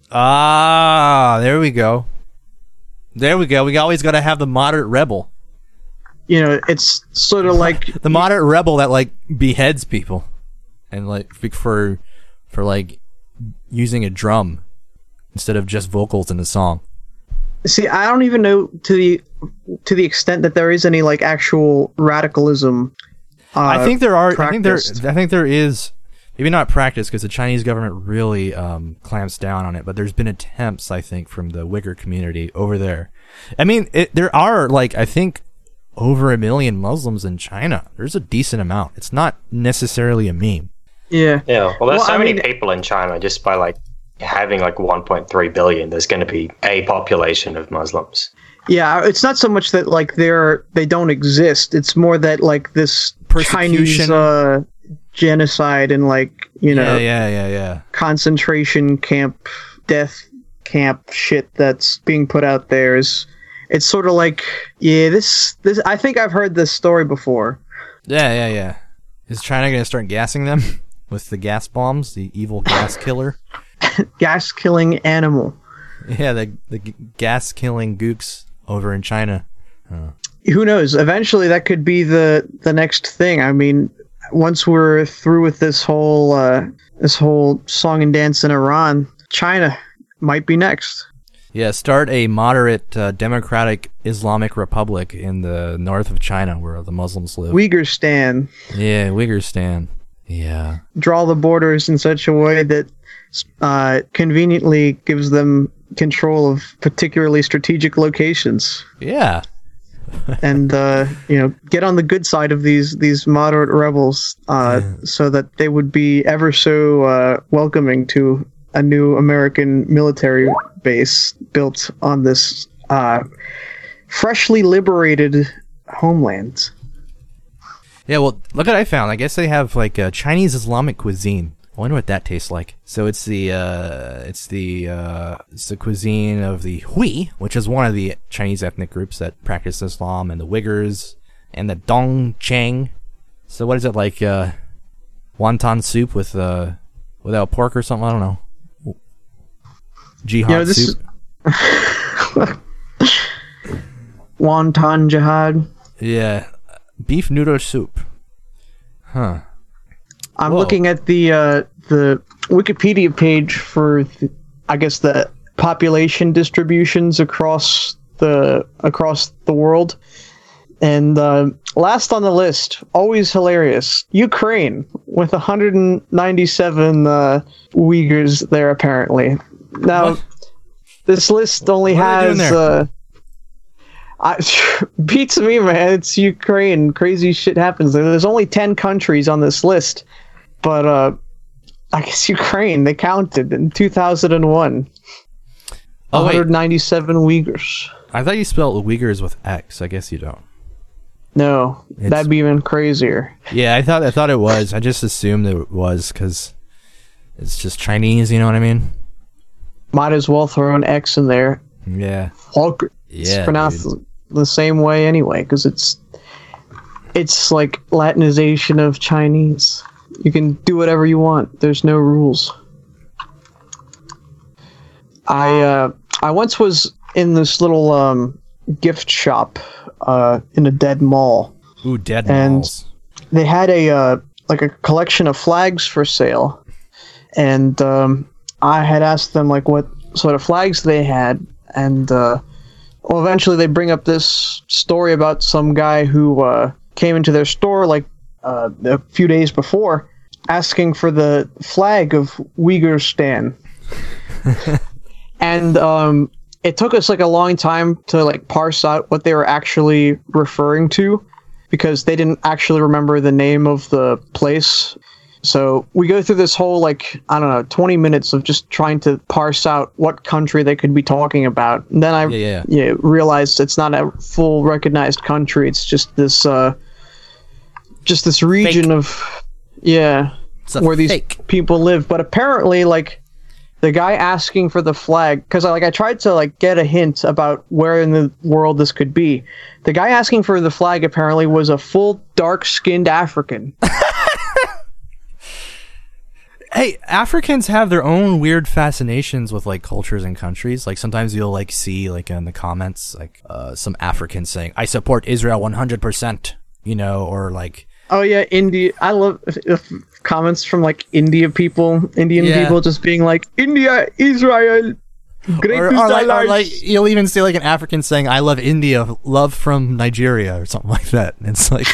S1: Ah, there we go. There we go. We always got to have the moderate rebel.
S2: You know, it's sort of like
S1: The moderate rebel that like beheads people, and like for for like using a drum instead of just vocals in the song.
S2: see, I don't even know to the to the extent that there is any like actual radicalism. Uh,
S1: I think there are. I think there.
S2: practiced.
S1: I think there is. Maybe not practice because the Chinese government really um, clamps down on it. But there's been attempts, I think, from the Uyghur community over there. I mean, it, there are like I think over a million Muslims in China. There's a decent amount. It's not necessarily a meme.
S2: Yeah.
S3: Yeah, well, there's
S2: Well,
S3: so
S2: I
S3: many
S2: mean-
S3: people in China just by like having like one point three billion. There's going to be a population of Muslims.
S2: Yeah, it's not so much that like they're they don't exist. It's more that like this Chinese
S1: Persecution.
S2: uh, genocide and like you know
S1: Yeah, yeah, yeah, yeah.
S2: concentration camp, death camp shit that's being put out there is. It's sort of like yeah, this this. I think I've heard this story before.
S1: Yeah, yeah, yeah. Is China going to start gassing them with the gas bombs, the evil gas killer?
S2: Gas killing animal.
S1: Yeah, the the g- gas killing gooks over in China.
S2: Who knows? Eventually, that could be the the next thing. I mean, once we're through with this whole uh, this whole song and dance in Iran, China might be next.
S1: Yeah, start a moderate uh, democratic Islamic republic in the north of China where the Muslims live.
S2: Uyghurstan.
S1: yeah, Uyghurstan. Yeah.
S2: Draw the borders in such a way that uh, conveniently gives them control of particularly strategic locations,
S1: Yeah.
S2: and uh, you know, get on the good side of these these moderate rebels, uh, so that they would be ever so uh, welcoming to a new American military base built on this uh, freshly liberated homeland.
S1: Yeah, well, look what I found. I guess they have like a Chinese Islamic cuisine. I wonder what that tastes like. So it's the uh, it's the uh, it's the cuisine of the Hui, which is one of the Chinese ethnic groups that practice Islam, and the Uyghurs, and the Dongcheng. So what is it like? Uh, wonton soup with uh, without pork or something? I don't know. Jihad
S2: You know, this
S1: soup.
S2: Wonton jihad.
S1: Yeah, beef noodle soup. Huh.
S2: I'm
S1: Whoa.
S2: looking at the uh, the Wikipedia page for, the, I guess, the population distributions across the across the world, and uh, last on the list, always hilarious, Ukraine with one hundred ninety-seven uh, Uyghurs there apparently. Now,
S1: What?
S2: this list only
S1: What are they
S2: has.
S1: doing there?
S2: Uh, I, beats me, man. It's Ukraine. Crazy shit happens there. There's only ten countries on this list, but uh, I guess Ukraine, they counted in two thousand one.
S1: Oh,
S2: one hundred ninety-seven Uyghurs.
S1: I thought you spelled Uyghurs with X. I guess you don't.
S2: No,
S1: It's-
S2: that'd be even crazier.
S1: Yeah, I thought I thought it was. I just assumed it was because it's just Chinese. You know what I mean?
S2: Might as well throw an X in there.
S1: Yeah.
S2: Ulk-
S1: Yeah,
S2: it's pronounced
S1: dude.
S2: the same way anyway, because it's it's like Latinization of Chinese. You can do whatever you want. There's no rules. I uh, I once was in this little um, gift shop uh, in a dead mall.
S1: Ooh, dead
S2: And-
S1: malls.
S2: They had a uh, like a collection of flags for sale, and um, I had asked them like what sort of flags they had, and uh, well, eventually they bring up this story about some guy who uh, came into their store like uh, a few days before, asking for the flag of Uyghurstan, and um, it took us like a long time to like parse out what they were actually referring to, because they didn't actually remember the name of the place. So we go through this whole, like, I don't know, twenty minutes of just trying to parse out what country they could be talking about. And then I
S1: Yeah, yeah.
S2: yeah, realized it's not a full recognized country. It's just this, uh, just this region of, yeah,
S1: It's a
S2: where these
S1: fake.
S2: people live. But apparently, like, the guy asking for the flag, because I, like, I tried to like get a hint about where in the world this could be. The guy asking for the flag apparently was a full dark-skinned African.
S1: Hey, Africans have their own weird fascinations with like cultures and countries. Like sometimes you'll like see like in the comments like uh, some Africans saying, "I support Israel one hundred percent," you know, or like
S2: Oh yeah, India. I love if, if comments from like India people, Indian
S1: Yeah.
S2: people, just being like, "India, Israel, great
S1: or,
S2: to
S1: or, like, or
S2: lives."
S1: like you'll even see like an African saying, "I love India, love from Nigeria," or something like that. And it's like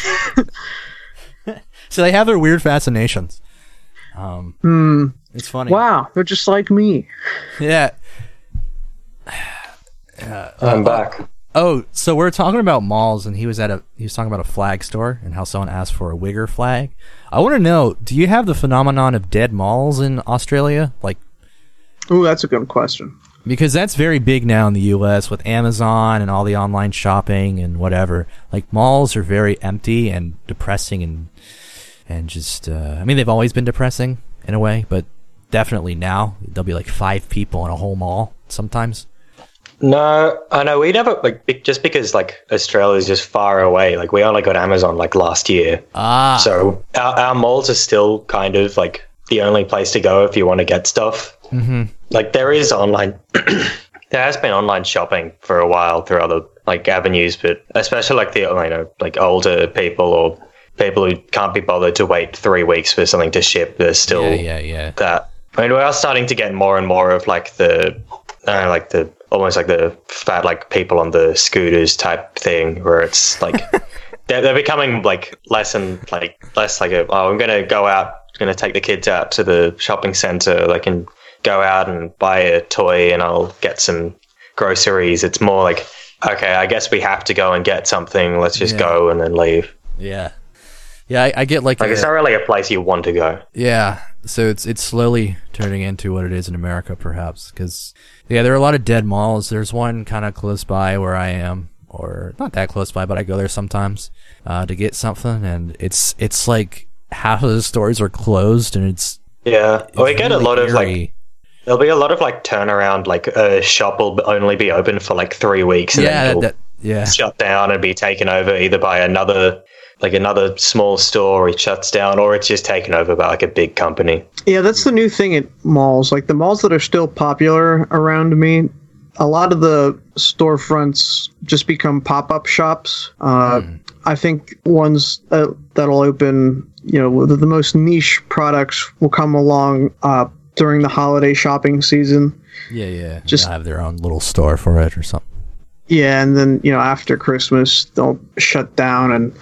S1: so they have their weird fascinations. Um,
S2: Hmm.
S1: it's funny.
S2: Wow, they're just like me.
S1: Yeah.
S3: I'm back.
S1: Oh, so we're talking about malls, and he was at a he was talking about a flag store and how someone asked for a Uyghur flag. I want to know, do you have the phenomenon of dead malls in Australia? Like,
S2: Ooh, that's a good question.
S1: because that's very big now in the U S with Amazon and all the online shopping and whatever. Like, malls are very empty and depressing and and just uh, I mean, they've always been depressing in a way, but definitely now there'll be like five people in a whole mall sometimes.
S3: No, I know we never like be- just because like Australia is just far away. Like we only got Amazon like last year,
S1: Ah,
S3: so our, our malls are still kind of like the only place to go if you want to get stuff.
S1: mm-hmm.
S3: Like there is online, there has been online shopping for a while through other like avenues, but especially like the you know like older people or people who can't be bothered to wait three weeks for something to ship. There's still
S1: Yeah, yeah, yeah.
S3: that. I mean, we are starting to get more and more of like the, uh, like the almost like the fat like people on the scooters type thing, where it's like they're, they're becoming like less and like less like a, oh, I'm gonna go out, gonna take the kids out to the shopping center. They can go out and buy a toy, and I'll get some groceries. It's more like, okay, I guess we have to go and get something. Let's just
S1: Yeah.
S3: go and then leave.
S1: Yeah. Yeah, I, I get like,
S3: Like
S1: a-
S3: it's not really a place you want to go.
S1: yeah. So it's it's slowly turning into what it is in America, perhaps. Because yeah, there are a lot of dead malls. There's one kind of close by where I am, or not that close by, but I go there sometimes uh, to get something, and it's it's like half of the stores are closed, and it's,
S3: Yeah,
S1: it's
S3: we get a
S1: really
S3: lot of like.
S1: eerie.
S3: There'll be a lot of like turnaround, like a shop will only be open for like three weeks and
S1: yeah,
S3: then
S1: that,
S3: it'll
S1: that, yeah,
S3: shut down and be taken over either by another, like another small store, it shuts down, or it's just taken over by like a big company.
S2: Yeah, that's the new thing at malls. Like the malls that are still popular around me, a lot of the storefronts just become pop-up shops. Uh, I think ones that, that'll open, you know, the, the most niche products will come along uh, during the holiday shopping season.
S1: yeah, yeah.
S2: Just-
S1: They'll have their own little store for it or something.
S2: Yeah, and then, you know, after Christmas, they'll shut down, and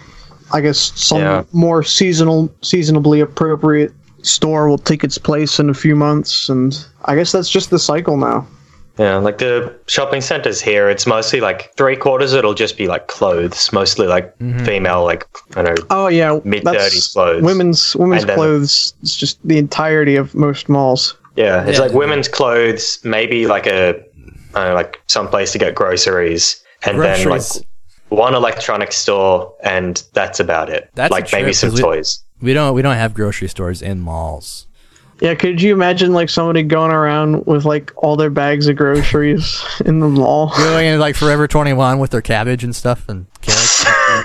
S2: I guess some
S3: Yeah.
S2: more seasonal, seasonably appropriate store will take its place in a few months, and I guess that's just the cycle now.
S3: Yeah, like the shopping centers here, it's mostly like three quarters. It'll just be like clothes, mostly like
S1: Mhm.
S3: female, like I don't know,
S2: Oh yeah,
S3: mid
S2: that's
S3: thirties clothes.
S2: Women's women's
S3: And then-
S2: clothes. It's just the entirety of most malls.
S3: Yeah, it's
S1: Yeah.
S3: like women's clothes, maybe like a, I don't know, like some place to get groceries, and then
S1: Groceries.
S3: like one electronics store, and that's about it.
S1: That's a
S3: like maybe
S1: trip,
S3: some
S1: 'cause we-
S3: toys.
S1: We don't we don't have grocery stores in malls.
S2: Yeah, could you imagine like somebody going around with like all their bags of groceries in the mall?
S1: Going in like Forever twenty-one with their cabbage and stuff and carrots.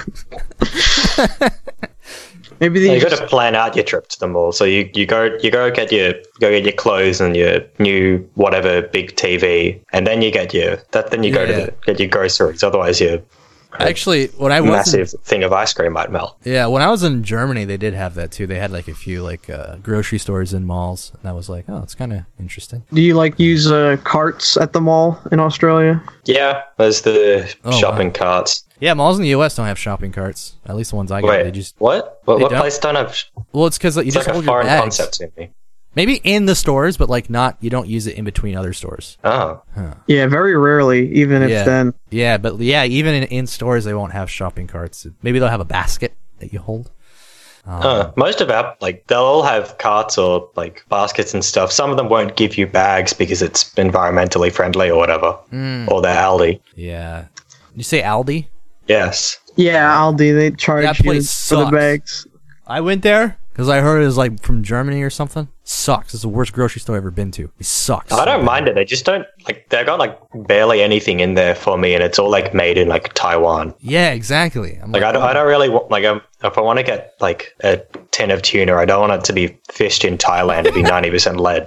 S2: Maybe
S3: You
S2: they
S3: got
S2: just,
S3: to plan out your trip to the mall. So you, you go you go get your go get your clothes and your new whatever big T V, and then you get your that then you go to
S1: Yeah.
S3: the, get your groceries. Otherwise, your
S1: Actually, when I was in,
S3: massive thing of ice cream might melt.
S1: yeah, when I was in Germany, they did have that too. They had like a few like uh, grocery stores in malls, and I was like, oh, it's kind of interesting.
S2: do you like use uh, carts at the mall in Australia?
S3: Yeah, there's the
S1: Oh,
S3: shopping
S1: wow.
S3: carts.
S1: Yeah, malls in the U S don't have shopping carts. At least the ones I got, they
S3: Wait,
S1: just
S3: what? What,
S1: they
S3: what
S1: don't?
S3: place don't have?
S1: well, it's because like, you
S3: It's
S1: just
S3: like a
S1: hold your
S3: foreign
S1: bags.
S3: concept to me.
S1: Maybe in the stores, but like not. You don't use it in between other stores.
S3: Oh,
S2: Yeah, very rarely, even if
S1: Yeah.
S2: then.
S1: Yeah, but yeah, even in, in stores they won't have shopping carts. Maybe they'll have a basket that you hold. Um,
S3: Uh, most of our like they'll all have carts or like baskets and stuff. Some of them won't give you bags because it's environmentally friendly or whatever,
S1: Mm.
S3: or they're Aldi.
S1: Yeah. You say Aldi?
S3: Yes.
S2: Yeah, Aldi, they charge
S1: That
S2: you
S1: place
S2: for the
S1: sucks.
S2: bags.
S1: I went there because I heard it was like from Germany or something. Sucks. It's the worst grocery store I've ever been to. It sucks.
S3: I don't mind it. They just don't like they got like barely anything in there for me, and it's all like made in like Taiwan.
S1: Yeah, exactly. I'm
S3: Like I don't, I don't really want like um, if I want to get like a tin of tuna, I don't want it to be fished in Thailand to be ninety percent lead.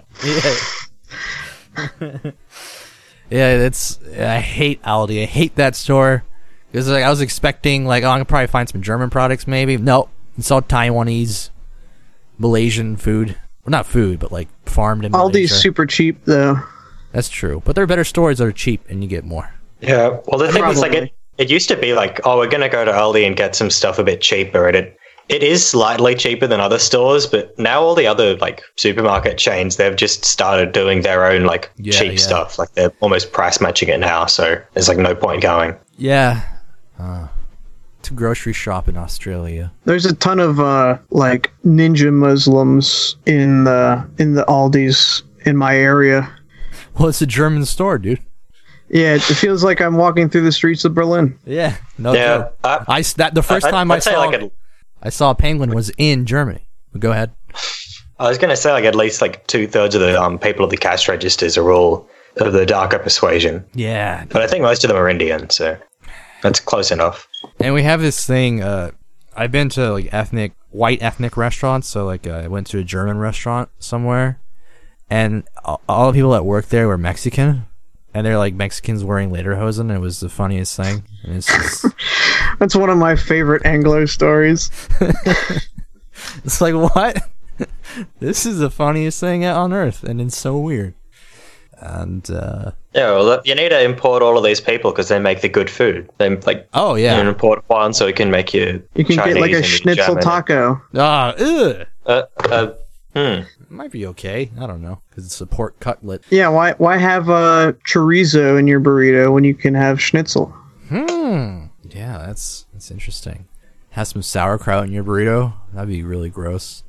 S1: Yeah. Yeah, it's. I hate Aldi. I hate that store because like I was expecting like oh I could probably find some German products maybe. No, it's all Taiwanese, Malaysian food. Well, not food, but like farmed in
S2: Aldi's
S1: Malaysia.
S2: super cheap though.
S1: That's true, but there are better stores that are cheap and you get more.
S3: Yeah. Well, the thing is, like,
S2: Probably.
S3: it, it used to be like, oh, we're gonna go to Aldi and get some stuff a bit cheaper, and it it is slightly cheaper than other stores, but now all the other like supermarket chains, they've just started doing their own like
S1: Yeah,
S3: cheap
S1: yeah.
S3: stuff. Like they're almost price matching it now, so there's like no point going.
S1: Yeah. Uh, to grocery shop in Australia.
S2: There's a ton of uh, like ninja Muslims in the in the Aldis in my area.
S1: Well, it's a German store, dude.
S2: Yeah, it feels like I'm walking through the streets of Berlin.
S1: Yeah. No
S3: Yeah.
S1: joke.
S3: I,
S1: I s- that the first
S3: I'd-
S1: time
S3: I'd
S1: I
S3: say,
S1: saw
S3: like, a-
S1: I saw a penguin was in Germany. But go ahead.
S3: I was gonna say like at least like two thirds of the um, people at the cash registers are all of the darker persuasion,
S1: Yeah.
S3: but I think most of them are Indian, so that's close enough.
S1: And we have this thing. Uh, I've been to like ethnic, white ethnic restaurants. So like, uh, I went to a German restaurant somewhere, and all, all the people that worked there were Mexican, and they're like Mexicans wearing lederhosen. And it was the funniest thing. And it's just,
S2: That's one of my favorite Anglo stories.
S1: it's like what? This is the funniest thing on earth, and it's so weird. And uh,
S3: Yeah, well, you need to import all of these people because they make the good food. They like
S1: oh
S3: you
S1: yeah,
S3: import one so you can make your
S2: You can
S3: Chinese
S2: get like a
S3: and your
S2: schnitzel
S3: German.
S2: taco.
S1: ah, ugh.
S3: Uh, uh, hmm.
S1: It might be okay. I don't know because it's a pork cutlet.
S2: Yeah, why why have uh, chorizo in your burrito when you can have schnitzel?
S1: Hmm. Yeah, that's that's interesting. Have some sauerkraut in your burrito. That'd be really gross.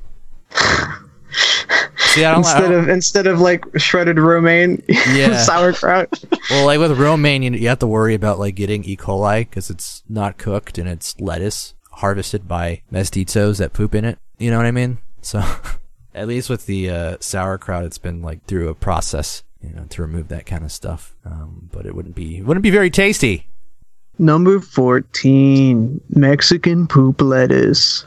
S1: See, I don't, I
S2: Instead
S1: don't
S2: of instead of like shredded romaine,
S1: Yeah.
S2: sauerkraut.
S1: well, like with romaine, you, you have to worry about like getting E. coli because it's not cooked and it's lettuce harvested by mestizos that poop in it. You know what I mean? So, at least with the uh, sauerkraut, it's been like through a process, you know, to remove that kind of stuff. Um, but it wouldn't be it wouldn't be very tasty.
S2: Number fourteen, Mexican poop lettuce.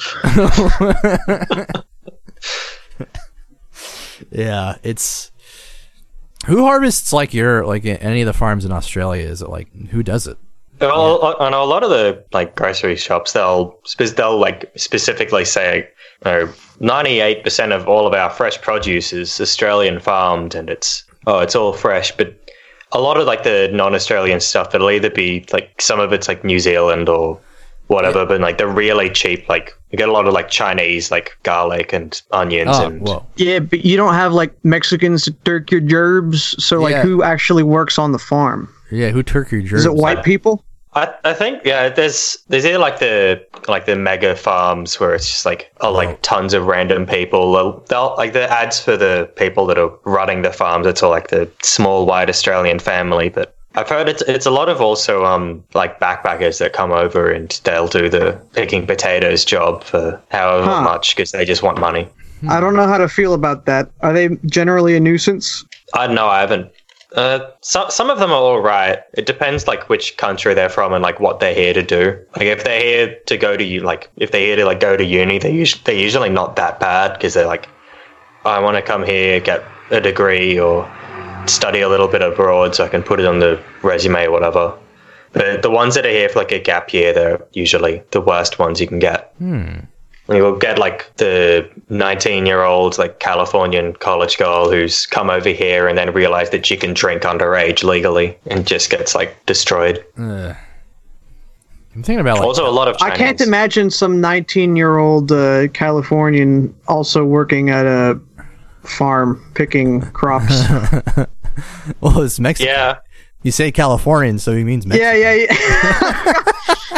S1: Yeah, it's who harvests like your like any of the farms in Australia? Is it like who does it?
S3: Well, I know a lot of the like grocery shops. They'll spe- they'll like specifically say, you know, ninety-eight percent of all of our fresh produce is Australian farmed, and it's oh, it's all fresh. But a lot of like the non-Australian stuff, it'll either be like some of it's like New Zealand or whatever, but like they're really cheap. Like you get a lot of like Chinese like garlic and onions
S1: Oh,
S3: and
S1: whoa.
S2: Yeah, but you don't have like Mexicans to turk your gerbs. So like,
S1: Yeah.
S2: who actually works on the farm?
S1: Yeah, who took your
S2: Is it
S1: gerbs?
S2: white people?
S3: I, I think yeah, there's there's either like the like the mega farms where it's just like oh, like tons of random people. They'll, they'll like the ads for the people that are running the farms. It's all like the small white Australian family. But I've heard it's it's a lot of also um like backpackers that come over and they'll do the picking potatoes job for however
S2: Huh.
S3: much because they just want money.
S2: I don't know how to feel about that. Are they generally a nuisance?
S3: I don't know. I haven't. Uh, some some of them are all right. It depends like which country they're from and like what they're here to do. Like if they're here to go to you, like if they're here to like go to uni, they us- they're usually not that bad because they're like, I want to come here, get a degree or study a little bit abroad so I can put it on the resume or whatever. But the ones that are here for like a gap year, they're usually the worst ones you can get.
S1: Hmm.
S3: You'll get like the nineteen-year-old like Californian college girl who's come over here and then realized that she can drink underage legally and just gets like destroyed.
S1: Ugh. I'm thinking about like
S3: Also, a lot of
S2: I
S3: Chinese.
S2: can't imagine some nineteen-year-old uh, Californian also working at a farm picking crops.
S1: well, it's Mexican.
S3: Yeah,
S1: You say Californian, so he means Mexican.
S2: yeah, yeah, yeah.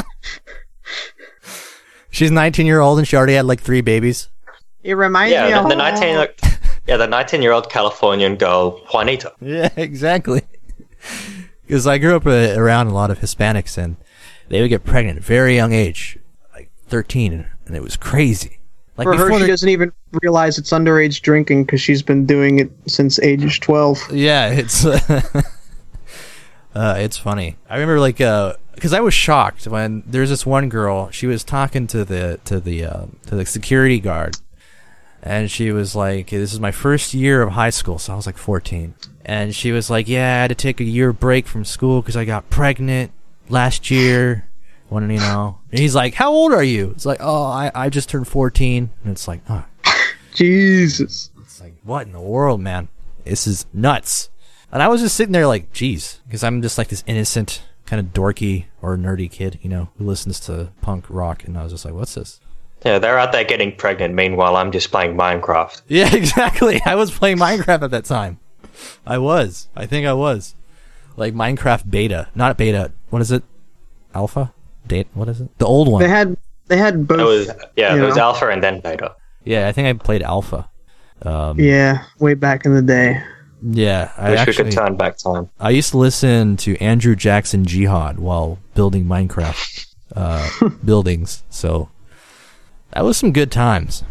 S1: She's nineteen year old and she already had like three babies.
S2: It reminds me
S3: yeah.
S2: of
S3: The, the nineteen, yeah, the nineteen-year-old Californian girl Juanita.
S1: Yeah, exactly. Because I grew up uh, around a lot of Hispanics and they would get pregnant at a very young age, like thirteen, and it was crazy. Like
S2: For her,
S1: before
S2: she
S1: they-
S2: doesn't even realize it's underage drinking because she's been doing it since age twelve.
S1: Yeah, it's uh, it's funny. I remember like uh because I was shocked when there's this one girl. She was talking to the to the uh, to the security guard, and she was like, "This is my first year of high school," so I was like fourteen, and she was like, "Yeah, I had to take a year break from school because I got pregnant last year." When you know, and he's like, "How old are you?" It's like, "Oh, I I just turned fourteen," and it's like, oh.
S2: Jesus.
S1: It's like, what in the world, man? This is nuts. And I was just sitting there like, geez, because I'm just like this innocent, kind of dorky or nerdy kid, you know, who listens to punk rock. And I was just like, what's this?
S3: Yeah, they're out there getting pregnant. Meanwhile, I'm just playing Minecraft.
S1: Yeah, exactly. I was playing Minecraft at that time. I was. I think I was. Like Minecraft beta. Not beta. What is it? Alpha? Date? What is it? The old one.
S2: They had they had both.
S3: It was yeah, it
S2: you
S3: was
S2: know.
S3: alpha and then beta.
S1: Yeah, I think I played Alpha. Um,
S2: Yeah, way back in the day.
S1: Yeah, I
S3: Wish we
S1: actually...
S3: could turn back time.
S1: I used to listen to Andrew Jackson Jihad while building Minecraft uh, buildings, so that was some good times.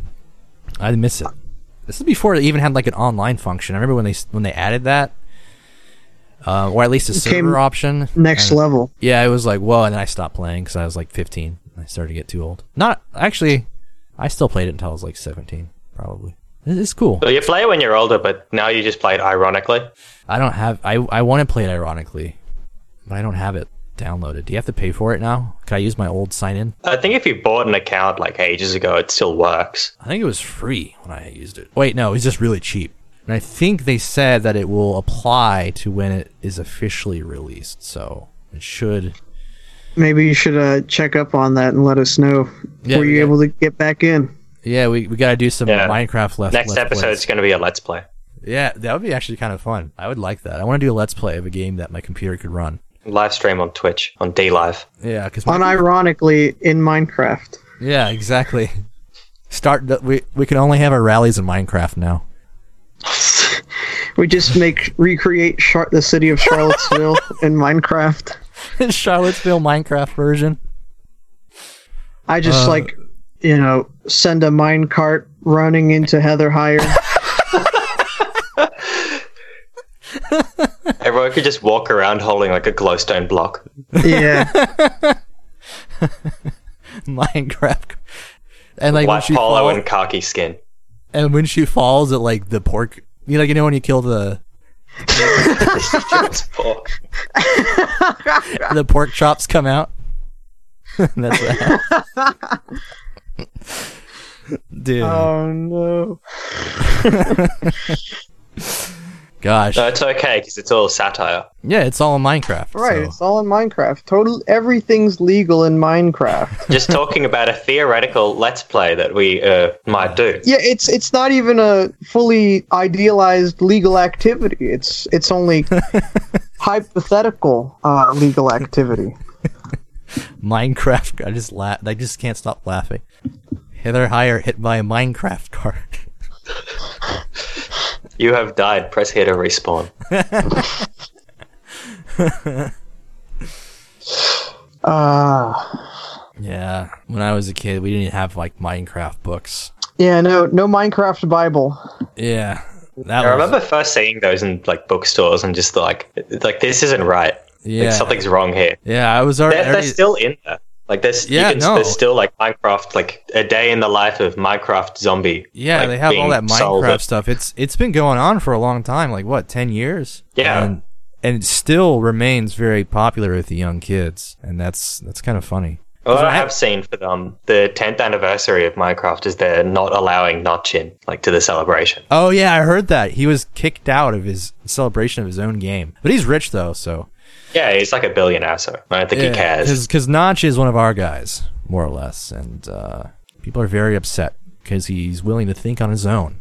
S1: I miss it. This is before they even had like an online function. I remember when they when they added that, uh, or at least a
S2: It came
S1: server option.
S2: Next
S1: and-
S2: level.
S1: Yeah, it was like whoa, and then I stopped playing because I was like fifteen. I started to get too old. Not actually, I still played it until I was like seventeen, probably. It- It's cool.
S3: So you play it when you're older, but now you just play it ironically.
S1: I don't have. I I want to play it ironically, but I don't have it downloaded. Do you have to pay for it now? Can I use my old sign in?
S3: I think if you bought an account like ages ago, it still works.
S1: I think it was free when I used it. Wait, no, it was just really cheap. And I think they said that it will apply to when it is officially released. So it should.
S2: Maybe you should uh, check up on that and let us know.
S1: Yeah,
S2: Were you
S1: yeah.
S2: able to get back in?
S1: Yeah, we we gotta do some
S3: Yeah.
S1: Minecraft left.
S3: Next
S1: let's
S3: episode
S1: plays.
S3: is going to be a let's play.
S1: Yeah, that would be actually kind of fun. I would like that. I want to do a let's play of a game that my computer could run.
S3: Live stream on Twitch on D Live.
S1: Yeah, because
S2: Unironically, in Minecraft.
S1: yeah, exactly. Start. The, we we can only have our rallies in Minecraft now.
S2: We just make recreate Char- the city of Charlottesville in Minecraft.
S1: Charlottesville Minecraft version.
S2: I just
S1: Uh,
S2: like, you know, send a minecart running into Heather Hire.
S3: Everyone could just walk around holding like a glowstone block.
S2: Yeah.
S1: Minecraft. And like when
S3: White
S1: she
S3: polo
S1: falls,
S3: and khaki skin.
S1: and when she falls, it like the pork. You know, like you know when you kill the
S3: It's pork.
S1: the pork chops come out. That's that. Dude.
S2: Oh no.
S1: Gosh.
S3: No, it's okay because it's all satire.
S1: Yeah, it's all in Minecraft.
S2: Right,
S1: so-
S2: it's all in Minecraft. Total, everything's legal in Minecraft.
S3: Just talking about a theoretical let's play that we uh, might do.
S2: Yeah, it's it's not even a fully idealized legal activity. It's it's only hypothetical uh, legal activity.
S1: Minecraft. I just laugh. I just can't stop laughing. Hither higher hit by a Minecraft card.
S3: You have died. Press here to respawn.
S2: Uh,
S1: Yeah. When I was a kid, we didn't have like Minecraft books.
S2: yeah, no, no Minecraft Bible.
S1: Yeah. That
S3: I
S1: was,
S3: remember first seeing those in like bookstores and just like, like this isn't right.
S1: Yeah.
S3: Like something's wrong here.
S1: Yeah, I was already.
S3: They're, they're still in there. Like there's,
S1: Yeah,
S3: you can,
S1: no.
S3: there's still like Minecraft, like a day in the life of Minecraft zombie.
S1: Yeah,
S3: like,
S1: they have all
S3: being
S1: that
S3: sold.
S1: Minecraft stuff. It's it's been going on for a long time, like what, ten years?
S3: Yeah.
S1: And, and it still remains very popular with the young kids, and that's that's kind of funny.
S3: What I
S1: I-
S3: have seen for them, the tenth anniversary of Minecraft is they're not allowing Notchin like to the celebration.
S1: Oh yeah, I heard that. He was kicked out of his celebration of his own game. But he's rich though, so
S3: Yeah, he's like a billionaire, so I don't think he cares.
S1: Because Notch is one of our guys, more or less, and uh, people are very upset because he's willing to think on his own.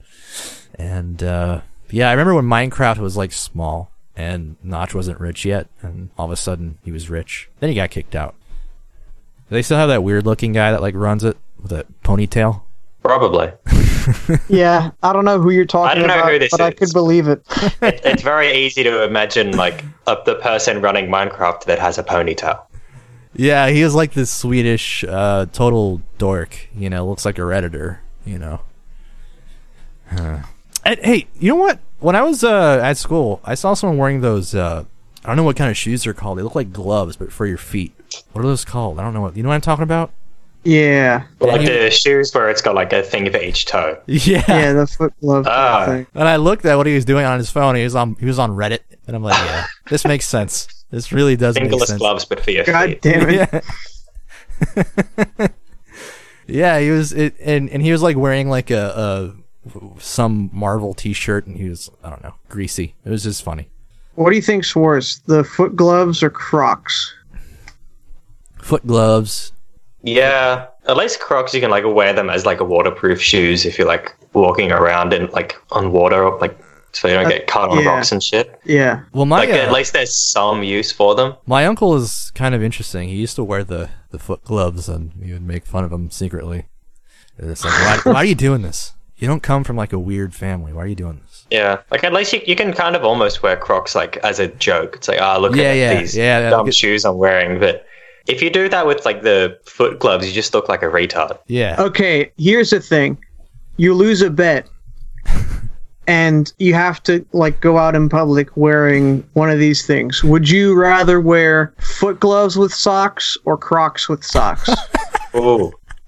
S1: And uh, yeah, I remember when Minecraft was like small and Notch wasn't rich yet, and all of a sudden he was rich. Then he got kicked out. Do they still have that weird looking guy that like runs it with a ponytail?
S3: Probably.
S2: Yeah, I don't know who you're talking
S3: don't know
S2: about,
S3: who this
S2: but I
S3: is.
S2: could believe it.
S3: it, it's very easy to imagine like a, the person running Minecraft that has a ponytail.
S1: Yeah, he is like this Swedish uh, total dork. You know, looks like a Redditor. You know. Huh. And, hey, you know what? When I was uh, at school, I saw someone wearing those. Uh, I don't know what kind of shoes they're called. They look like gloves, but for your feet. What are those called? I don't know what. You know what I'm talking about?
S2: Yeah,
S3: Like
S1: you-
S3: the shoes where it's got like a thing for each toe.
S1: Yeah.
S2: yeah, the foot glove
S3: Ah.
S2: thing.
S1: And I looked at what he was doing on his phone. He was on. He was on Reddit, and I'm like, yeah, this makes sense. This really does make
S3: Fingerless
S1: sense.
S3: gloves, but for your
S2: God
S3: feet.
S2: damn it!
S1: Yeah. Yeah, he was it, and and he was like wearing like a, a some Marvel T-shirt, and he was I don't know greasy. It was just funny.
S2: What do you think's worse, the foot gloves or Crocs?
S1: Foot gloves.
S3: Yeah, at least Crocs you can like wear them as like a waterproof shoes if you're like walking around in like on water, like so you don't
S2: Uh,
S3: get caught on
S2: yeah.
S3: rocks and shit.
S2: Yeah,
S1: Well, my
S3: Like
S1: uh,
S3: at least there's some use for them.
S1: my uncle is kind of interesting. He used to wear the the foot gloves, and he would make fun of him secretly. And it's like, why, why are you doing this? You don't come from like a weird family. Why are you doing this?
S3: Yeah, like at least you, you can kind of almost wear Crocs like as a joke. It's like, ah, look
S1: Yeah,
S3: at
S1: yeah,
S3: these
S1: yeah, yeah,
S3: dumb
S1: get-
S3: shoes I'm wearing. But if you do that with like the foot gloves, you just look like a retard.
S1: Yeah.
S2: okay, here's the thing. You lose a bet, and you have to like go out in public wearing one of these things. Would you rather wear foot gloves with socks or Crocs with socks?
S3: Ooh,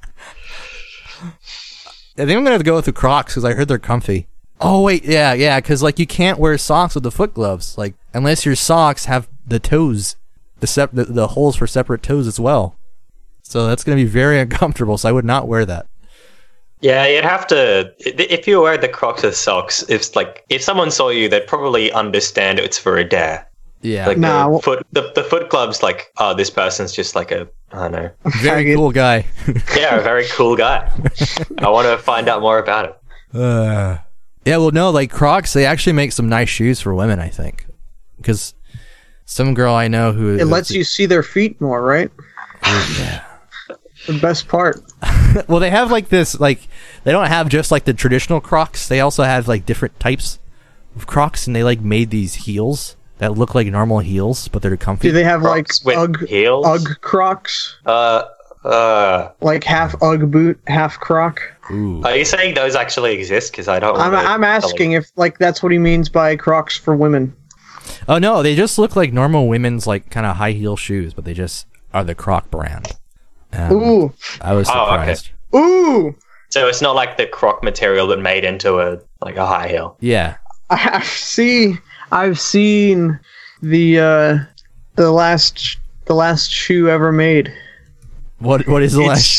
S1: I think I'm gonna have to go with the Crocs because I heard they're comfy. Oh wait, yeah, yeah, because like you can't wear socks with the foot gloves, like unless your socks have the toes, the sep- the, the holes for separate toes as well. So that's gonna be very uncomfortable. So I would not wear that.
S3: yeah, you'd have to. If you wear the Crocs with socks, if like if someone saw you, they'd probably understand it's for a dare.
S1: Yeah,
S3: Like
S2: Nah,
S3: the
S2: well-
S3: foot, the, the foot gloves, like, oh, this person's just like a, I don't know,
S1: very
S2: Faggot.
S1: cool guy.
S3: yeah, a very cool guy. I want to find out more about it.
S1: Uh, yeah, well, no, like Crocs, they actually make some nice shoes for women, I think, because some girl I know who
S2: It lets you see their feet more, right?
S1: Yeah.
S2: The best part.
S1: Well, they have like this, like they don't have just like the traditional Crocs. They also have like different types of Crocs, and they like made these heels that look like normal heels, but they're comfy.
S2: Do they have
S3: Crocs
S2: like
S3: with
S2: Ugg,
S3: heels?
S2: Ugg Crocs?
S3: Uh, uh,
S2: Like half Ugg boot, half Croc?
S1: Ooh.
S3: are you saying those actually exist? Because I don't.
S2: I'm,
S3: wanna
S2: I'm
S3: tell
S2: asking
S3: you.
S2: if like that's what he means by Crocs for women.
S1: Oh no, they just look like normal women's like kind of high heel shoes, but they just are the Croc brand. Um,
S2: Ooh,
S1: I was
S3: Oh, okay.
S1: surprised.
S2: ooh!
S3: So it's not like the Croc material that made into a like a high heel.
S1: Yeah.
S2: I've seen, I've seen the uh, the last the last shoe ever made.
S1: What what is the
S2: It's-
S1: last?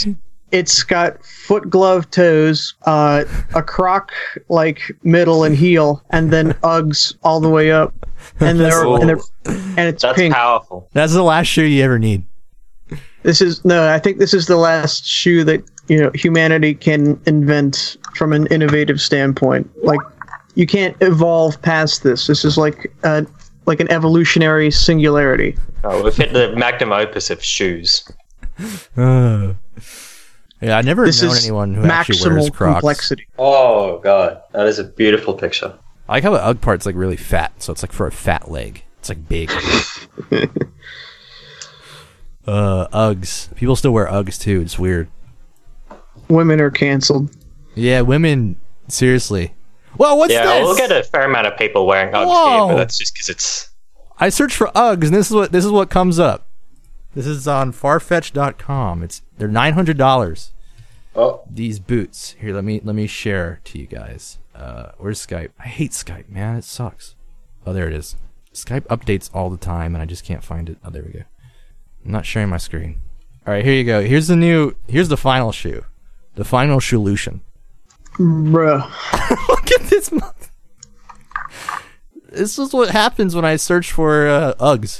S2: it's got foot glove toes, uh, a croc like middle and heel, and then Uggs all the way up, and they're, and, they're, and it's
S3: That's
S2: pink.
S3: powerful.
S1: That's the last shoe you ever need.
S2: This is no, I think this is the last shoe that you know humanity can invent from an innovative standpoint. Like you can't evolve past this. This is like uh, like an evolutionary singularity.
S3: Oh, we've hit the magnum opus of shoes.
S1: Uh, yeah, I never
S2: This
S1: known
S2: is
S1: anyone who actually wears
S2: maximal
S1: Crocs.
S2: complexity.
S3: Oh god, that is a beautiful picture.
S1: I like how the Ugg part's like really fat, so it's like for a fat leg. It's like big. uh, Uggs. People still wear Uggs too. It's weird.
S2: Women are canceled.
S1: Yeah, women. Seriously. Well, what's
S3: yeah,
S1: this?
S3: we'll get a fair amount of people wearing Uggs
S1: Whoa.
S3: here, but that's just because it's.
S1: I searched for Uggs, and this is what this is what comes up. This is on farfetch dot com. It's they're nine hundred dollars.
S3: Oh,
S1: These boots. Here, let me let me share to you guys. Uh, where's Skype? I hate Skype, man. It sucks. Oh, there it is. Skype updates all the time, and I just can't find it. Oh, there we go. I'm not sharing my screen. All right, here you go. Here's the new. Here's the final shoe. The final solution.
S2: Bruh.
S1: Look at this. Mo- this is what happens when I search for uh, Uggs.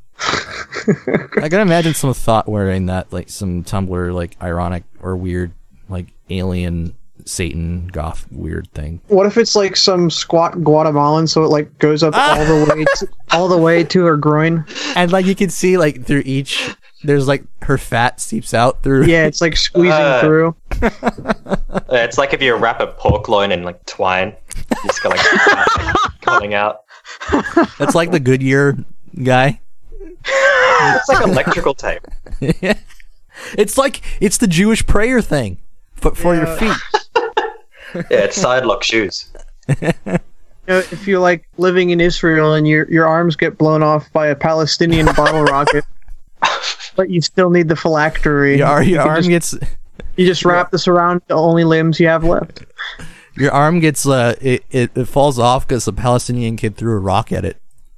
S1: I gotta imagine some thought wearing that, like some Tumblr, like ironic or weird, like alien, Satan, goth, weird thing.
S2: What if it's like some squat Guatemalan, so it like goes up all the way, to, all the way to her groin?
S1: And like you can see, like through each, there's like her fat seeps out through.
S2: Yeah, it's like squeezing
S3: Uh.
S2: through.
S3: it's like if you wrap a pork loin in like twine, you just got like fat, like, coming out.
S1: That's like the Goodyear guy.
S3: It's like electrical tape.
S1: Yeah. It's like it's the Jewish prayer thing, but for your
S2: Yeah.
S1: feet.
S3: Yeah, it's side lock shoes.
S2: You know, if you're like living in Israel and your your arms get blown off by a Palestinian bottle rocket, but you still need the phylactery.
S1: Your,
S2: you
S1: your
S2: can
S1: arm
S2: just,
S1: gets
S2: you just wrap this around the only limbs you have left.
S1: your arm gets uh it it, it falls off because a Palestinian kid threw a rock at it.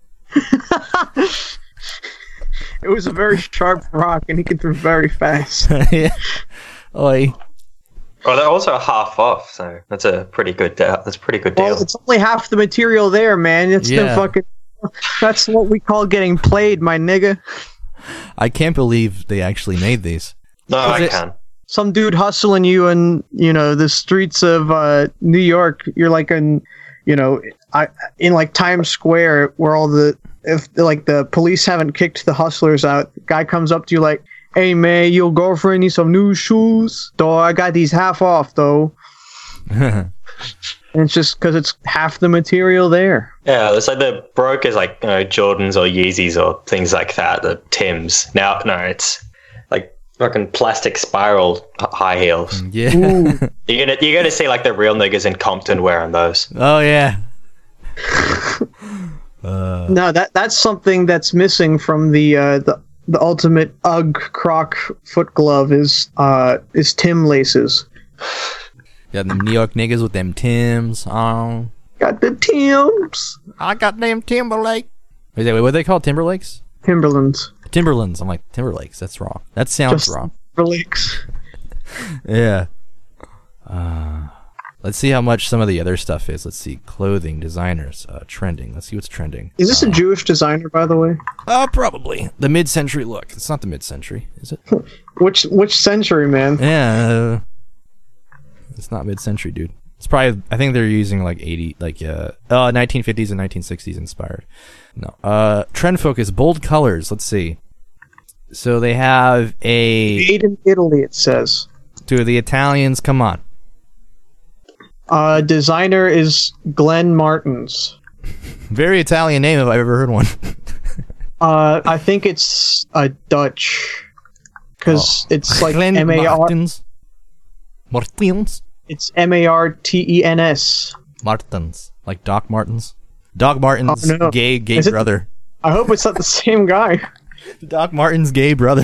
S2: It was a very sharp rock, and he can throw very fast.
S1: Yeah. Oi.
S3: Well, they're also half off, so that's a pretty good. Uh, that's a pretty good deal.
S2: Well, it's only half the material there, man. It's
S1: Yeah.
S2: the fucking. That's what we call getting played, my nigga.
S1: I can't believe they actually made these.
S3: no, I
S1: it-
S3: can.
S2: Some dude hustling you in, you know, the streets of uh, New York. You're like in, you know, I in like Times Square where all the if like the police haven't kicked the hustlers out. The guy comes up to you like, "Hey man, your girlfriend needs some new shoes? Though I got these half off though." And it's just because it's half the material there.
S3: Yeah, it's like the broke is like you know Jordans or Yeezys or things like that. The Tims. Now, no, it's like fucking plastic spiral h- high heels.
S1: Yeah.
S3: You're gonna you're gonna see like the real niggas in Compton wearing those.
S1: Oh yeah.
S2: No, that that's something that's missing from the uh, the the ultimate Ugg Croc foot glove is uh is Tim laces.
S1: Got them New York niggas with them Tims on.
S2: Got the Tims,
S1: I got them Timberlake. Wait, wait, what are they called? Timberlakes?
S2: Timberlands,
S1: Timberlands. I'm like Timberlakes. That's wrong. That sounds
S2: Just-
S1: wrong.
S2: Timberlakes.
S1: Yeah. Uh, let's see how much some of the other stuff is. Let's see. Clothing, designers, uh, trending. Let's see what's trending.
S2: Is this a Jewish designer, by the way?
S1: Uh, probably. The mid-century look. It's not the mid-century, is it?
S2: Which which century, man?
S1: Yeah. Uh, it's not mid-century, dude. It's probably, I think they're using like eighty, like, uh, uh, nineteen fifties and nineteen sixties inspired. No. Uh, trend focus, bold colors. Let's see. So they have a,
S2: Made in Italy, it says.
S1: to the Italians, come on.
S2: Uh, designer is Glenn Martins.
S1: Very Italian name if I've ever heard one.
S2: Uh, I think it's a Dutch, because it's like
S1: Glenn
S2: M A R.
S1: Martins. Martins?
S2: It's M A R T E N S.
S1: Martins. Like Doc Martens. Doc Martens'
S2: Oh, no.
S1: gay, gay
S2: Is it-
S1: brother.
S2: I hope it's not the same guy.
S1: Doc Martens' gay brother.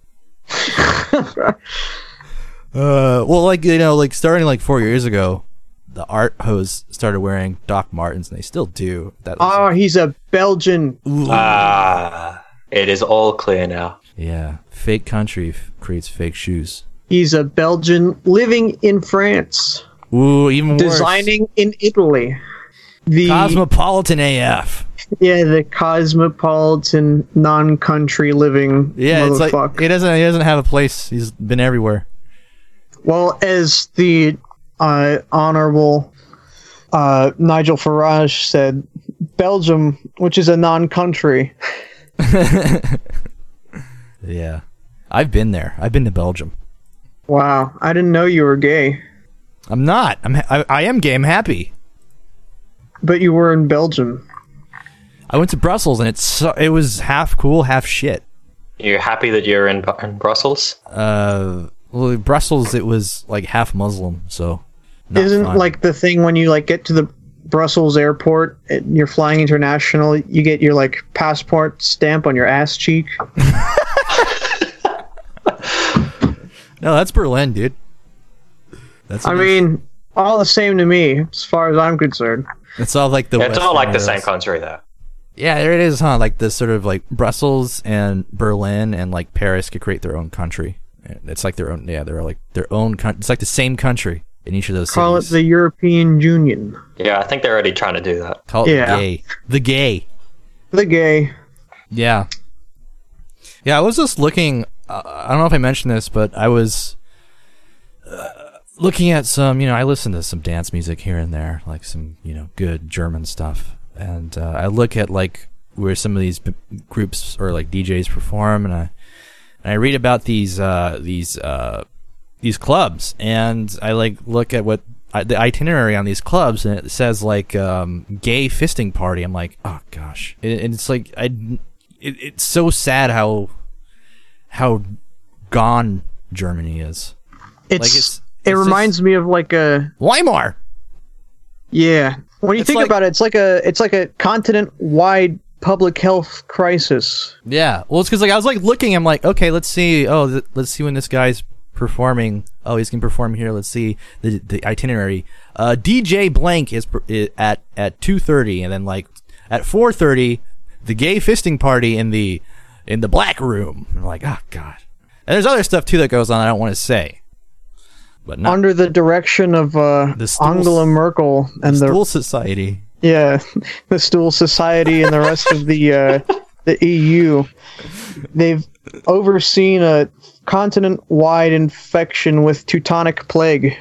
S1: Uh, well, like, you know, like starting like four years ago, the art hose started wearing Doc Martens, and they still do. That was,
S2: Oh, he's a Belgian.
S1: ooh.
S3: Ah, it is all clear now.
S1: Yeah, fake country f- creates fake shoes.
S2: He's a Belgian living in France,
S1: Ooh, even worse.
S2: designing in Italy. The
S1: Cosmopolitan A F.
S2: yeah, the cosmopolitan non-country living
S1: Yeah, it's like
S2: motherfucker.
S1: he doesn't he doesn't have a place. He's been everywhere.
S2: Well, as the uh, honorable uh, Nigel Farage said, Belgium, which is a non-country.
S1: Yeah, I've been there. I've been to Belgium.
S2: Wow, I didn't know you were gay,
S1: I'm not. I'm. I, I am gay. I'm happy.
S2: but you were in Belgium.
S1: I went to Brussels and it's so, it was half cool, half shit.
S3: You're happy that you're in, in Brussels?
S1: Uh, well, Brussels it was like half Muslim, so not
S2: Isn't
S1: fun.
S2: like the thing when you like get to the Brussels airport, and you're flying international, you get your like passport stamp on your ass cheek.
S1: No, that's Berlin, dude. That's
S2: I
S1: what it is.
S2: mean, all the same to me, as far as I'm concerned.
S1: It's all like the.
S3: Yeah, it's all
S1: Western
S3: like the same
S1: worlds.
S3: country, though.
S1: Yeah, there it is, huh? Like this sort of like Brussels and Berlin and like Paris could create their own country. It's like their own. Yeah, they're like their own. Con- it's like the same country in each of those
S2: Call it
S1: cities.
S2: the European Union.
S3: Yeah, I think they're already trying to do that.
S1: Call it
S2: Yeah.
S1: the gay. The gay.
S2: The gay.
S1: Yeah. Yeah, I was just looking. Uh, I don't know if I mentioned this, but I was uh, looking at some. You know, I listen to some dance music here and there, like some you know good German stuff, and uh, I look at like where some of these b- groups or like D Js perform, and I and I read about these uh, these uh, these clubs, and I like look at what. I, the itinerary on these clubs, and it says like um, gay fisting party. I'm like, oh gosh, it, and it's like I, it, it's so sad how how gone Germany is.
S2: It's,
S1: Like, it's-
S2: it
S1: it's
S2: reminds me of like a
S1: Weimar.
S2: yeah. When you
S1: It's
S2: think
S1: like-
S2: about it, it's like a it's like a continent-wide public health crisis.
S1: Yeah, well, it's because like I was like looking. I'm like, okay, let's see. Oh, th- let's see when this guy's performing. Oh, he's gonna perform here. Let's see the the itinerary. Uh, D J blank is, per- i- at at two thirty, and then like at four thirty, the gay fisting party in the in the black room. I'm like, oh god. And there's other stuff too that goes on. I don't want to say, but not
S2: Under the direction of uh,
S1: The Stool-
S2: Angela Merkel and the
S1: Stool Society.
S2: yeah, the Stool Society and the rest of the uh, the E U, they've overseen a continent-wide infection with Teutonic plague.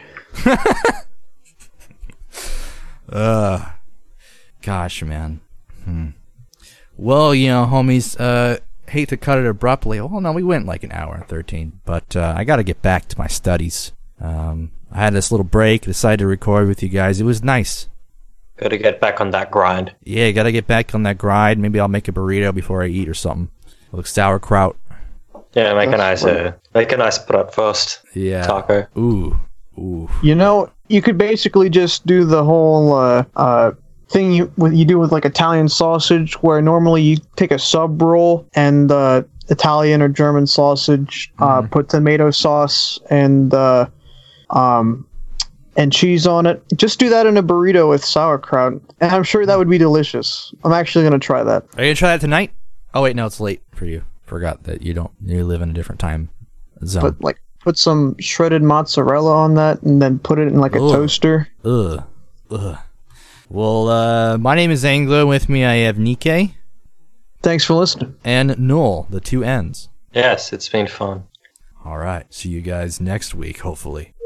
S1: Uh, gosh, man. Hmm. Well, you know, homies, uh, hate to cut it abruptly. Well, no, we went like an hour and thirteen, but uh, I got to get back to my studies. Um, I had this little break, decided to record with you guys. It was nice.
S3: Got to get back on that grind.
S1: Yeah, got to get back on that grind. Maybe I'll make a burrito before I eat or something. Like sauerkraut.
S3: Yeah, make a
S2: That's
S3: nice, uh, make a nice breakfast
S1: Yeah.
S3: taco.
S1: Ooh. Ooh.
S2: You know, you could basically just do the whole uh, uh, thing you what you do with like Italian sausage, where normally you take a sub roll and uh, Italian or German sausage, uh, put tomato sauce and uh, um, and cheese on it. Just do that in a burrito with sauerkraut, and I'm sure that would be delicious. I'm actually gonna try that.
S1: Are you gonna try that tonight? Oh wait, no, it's late for you. Forgot that you don't. You live in a different time zone.
S2: Put like put some shredded mozzarella on that, and then put it in like a
S1: Ugh.
S2: toaster.
S1: Ugh. Ugh. Well, uh, my name is Anglo. With me, I have Nikkei
S2: Thanks for listening.
S1: and Null, the two N's.
S3: Yes, it's been fun.
S1: All right. See you guys next week, hopefully.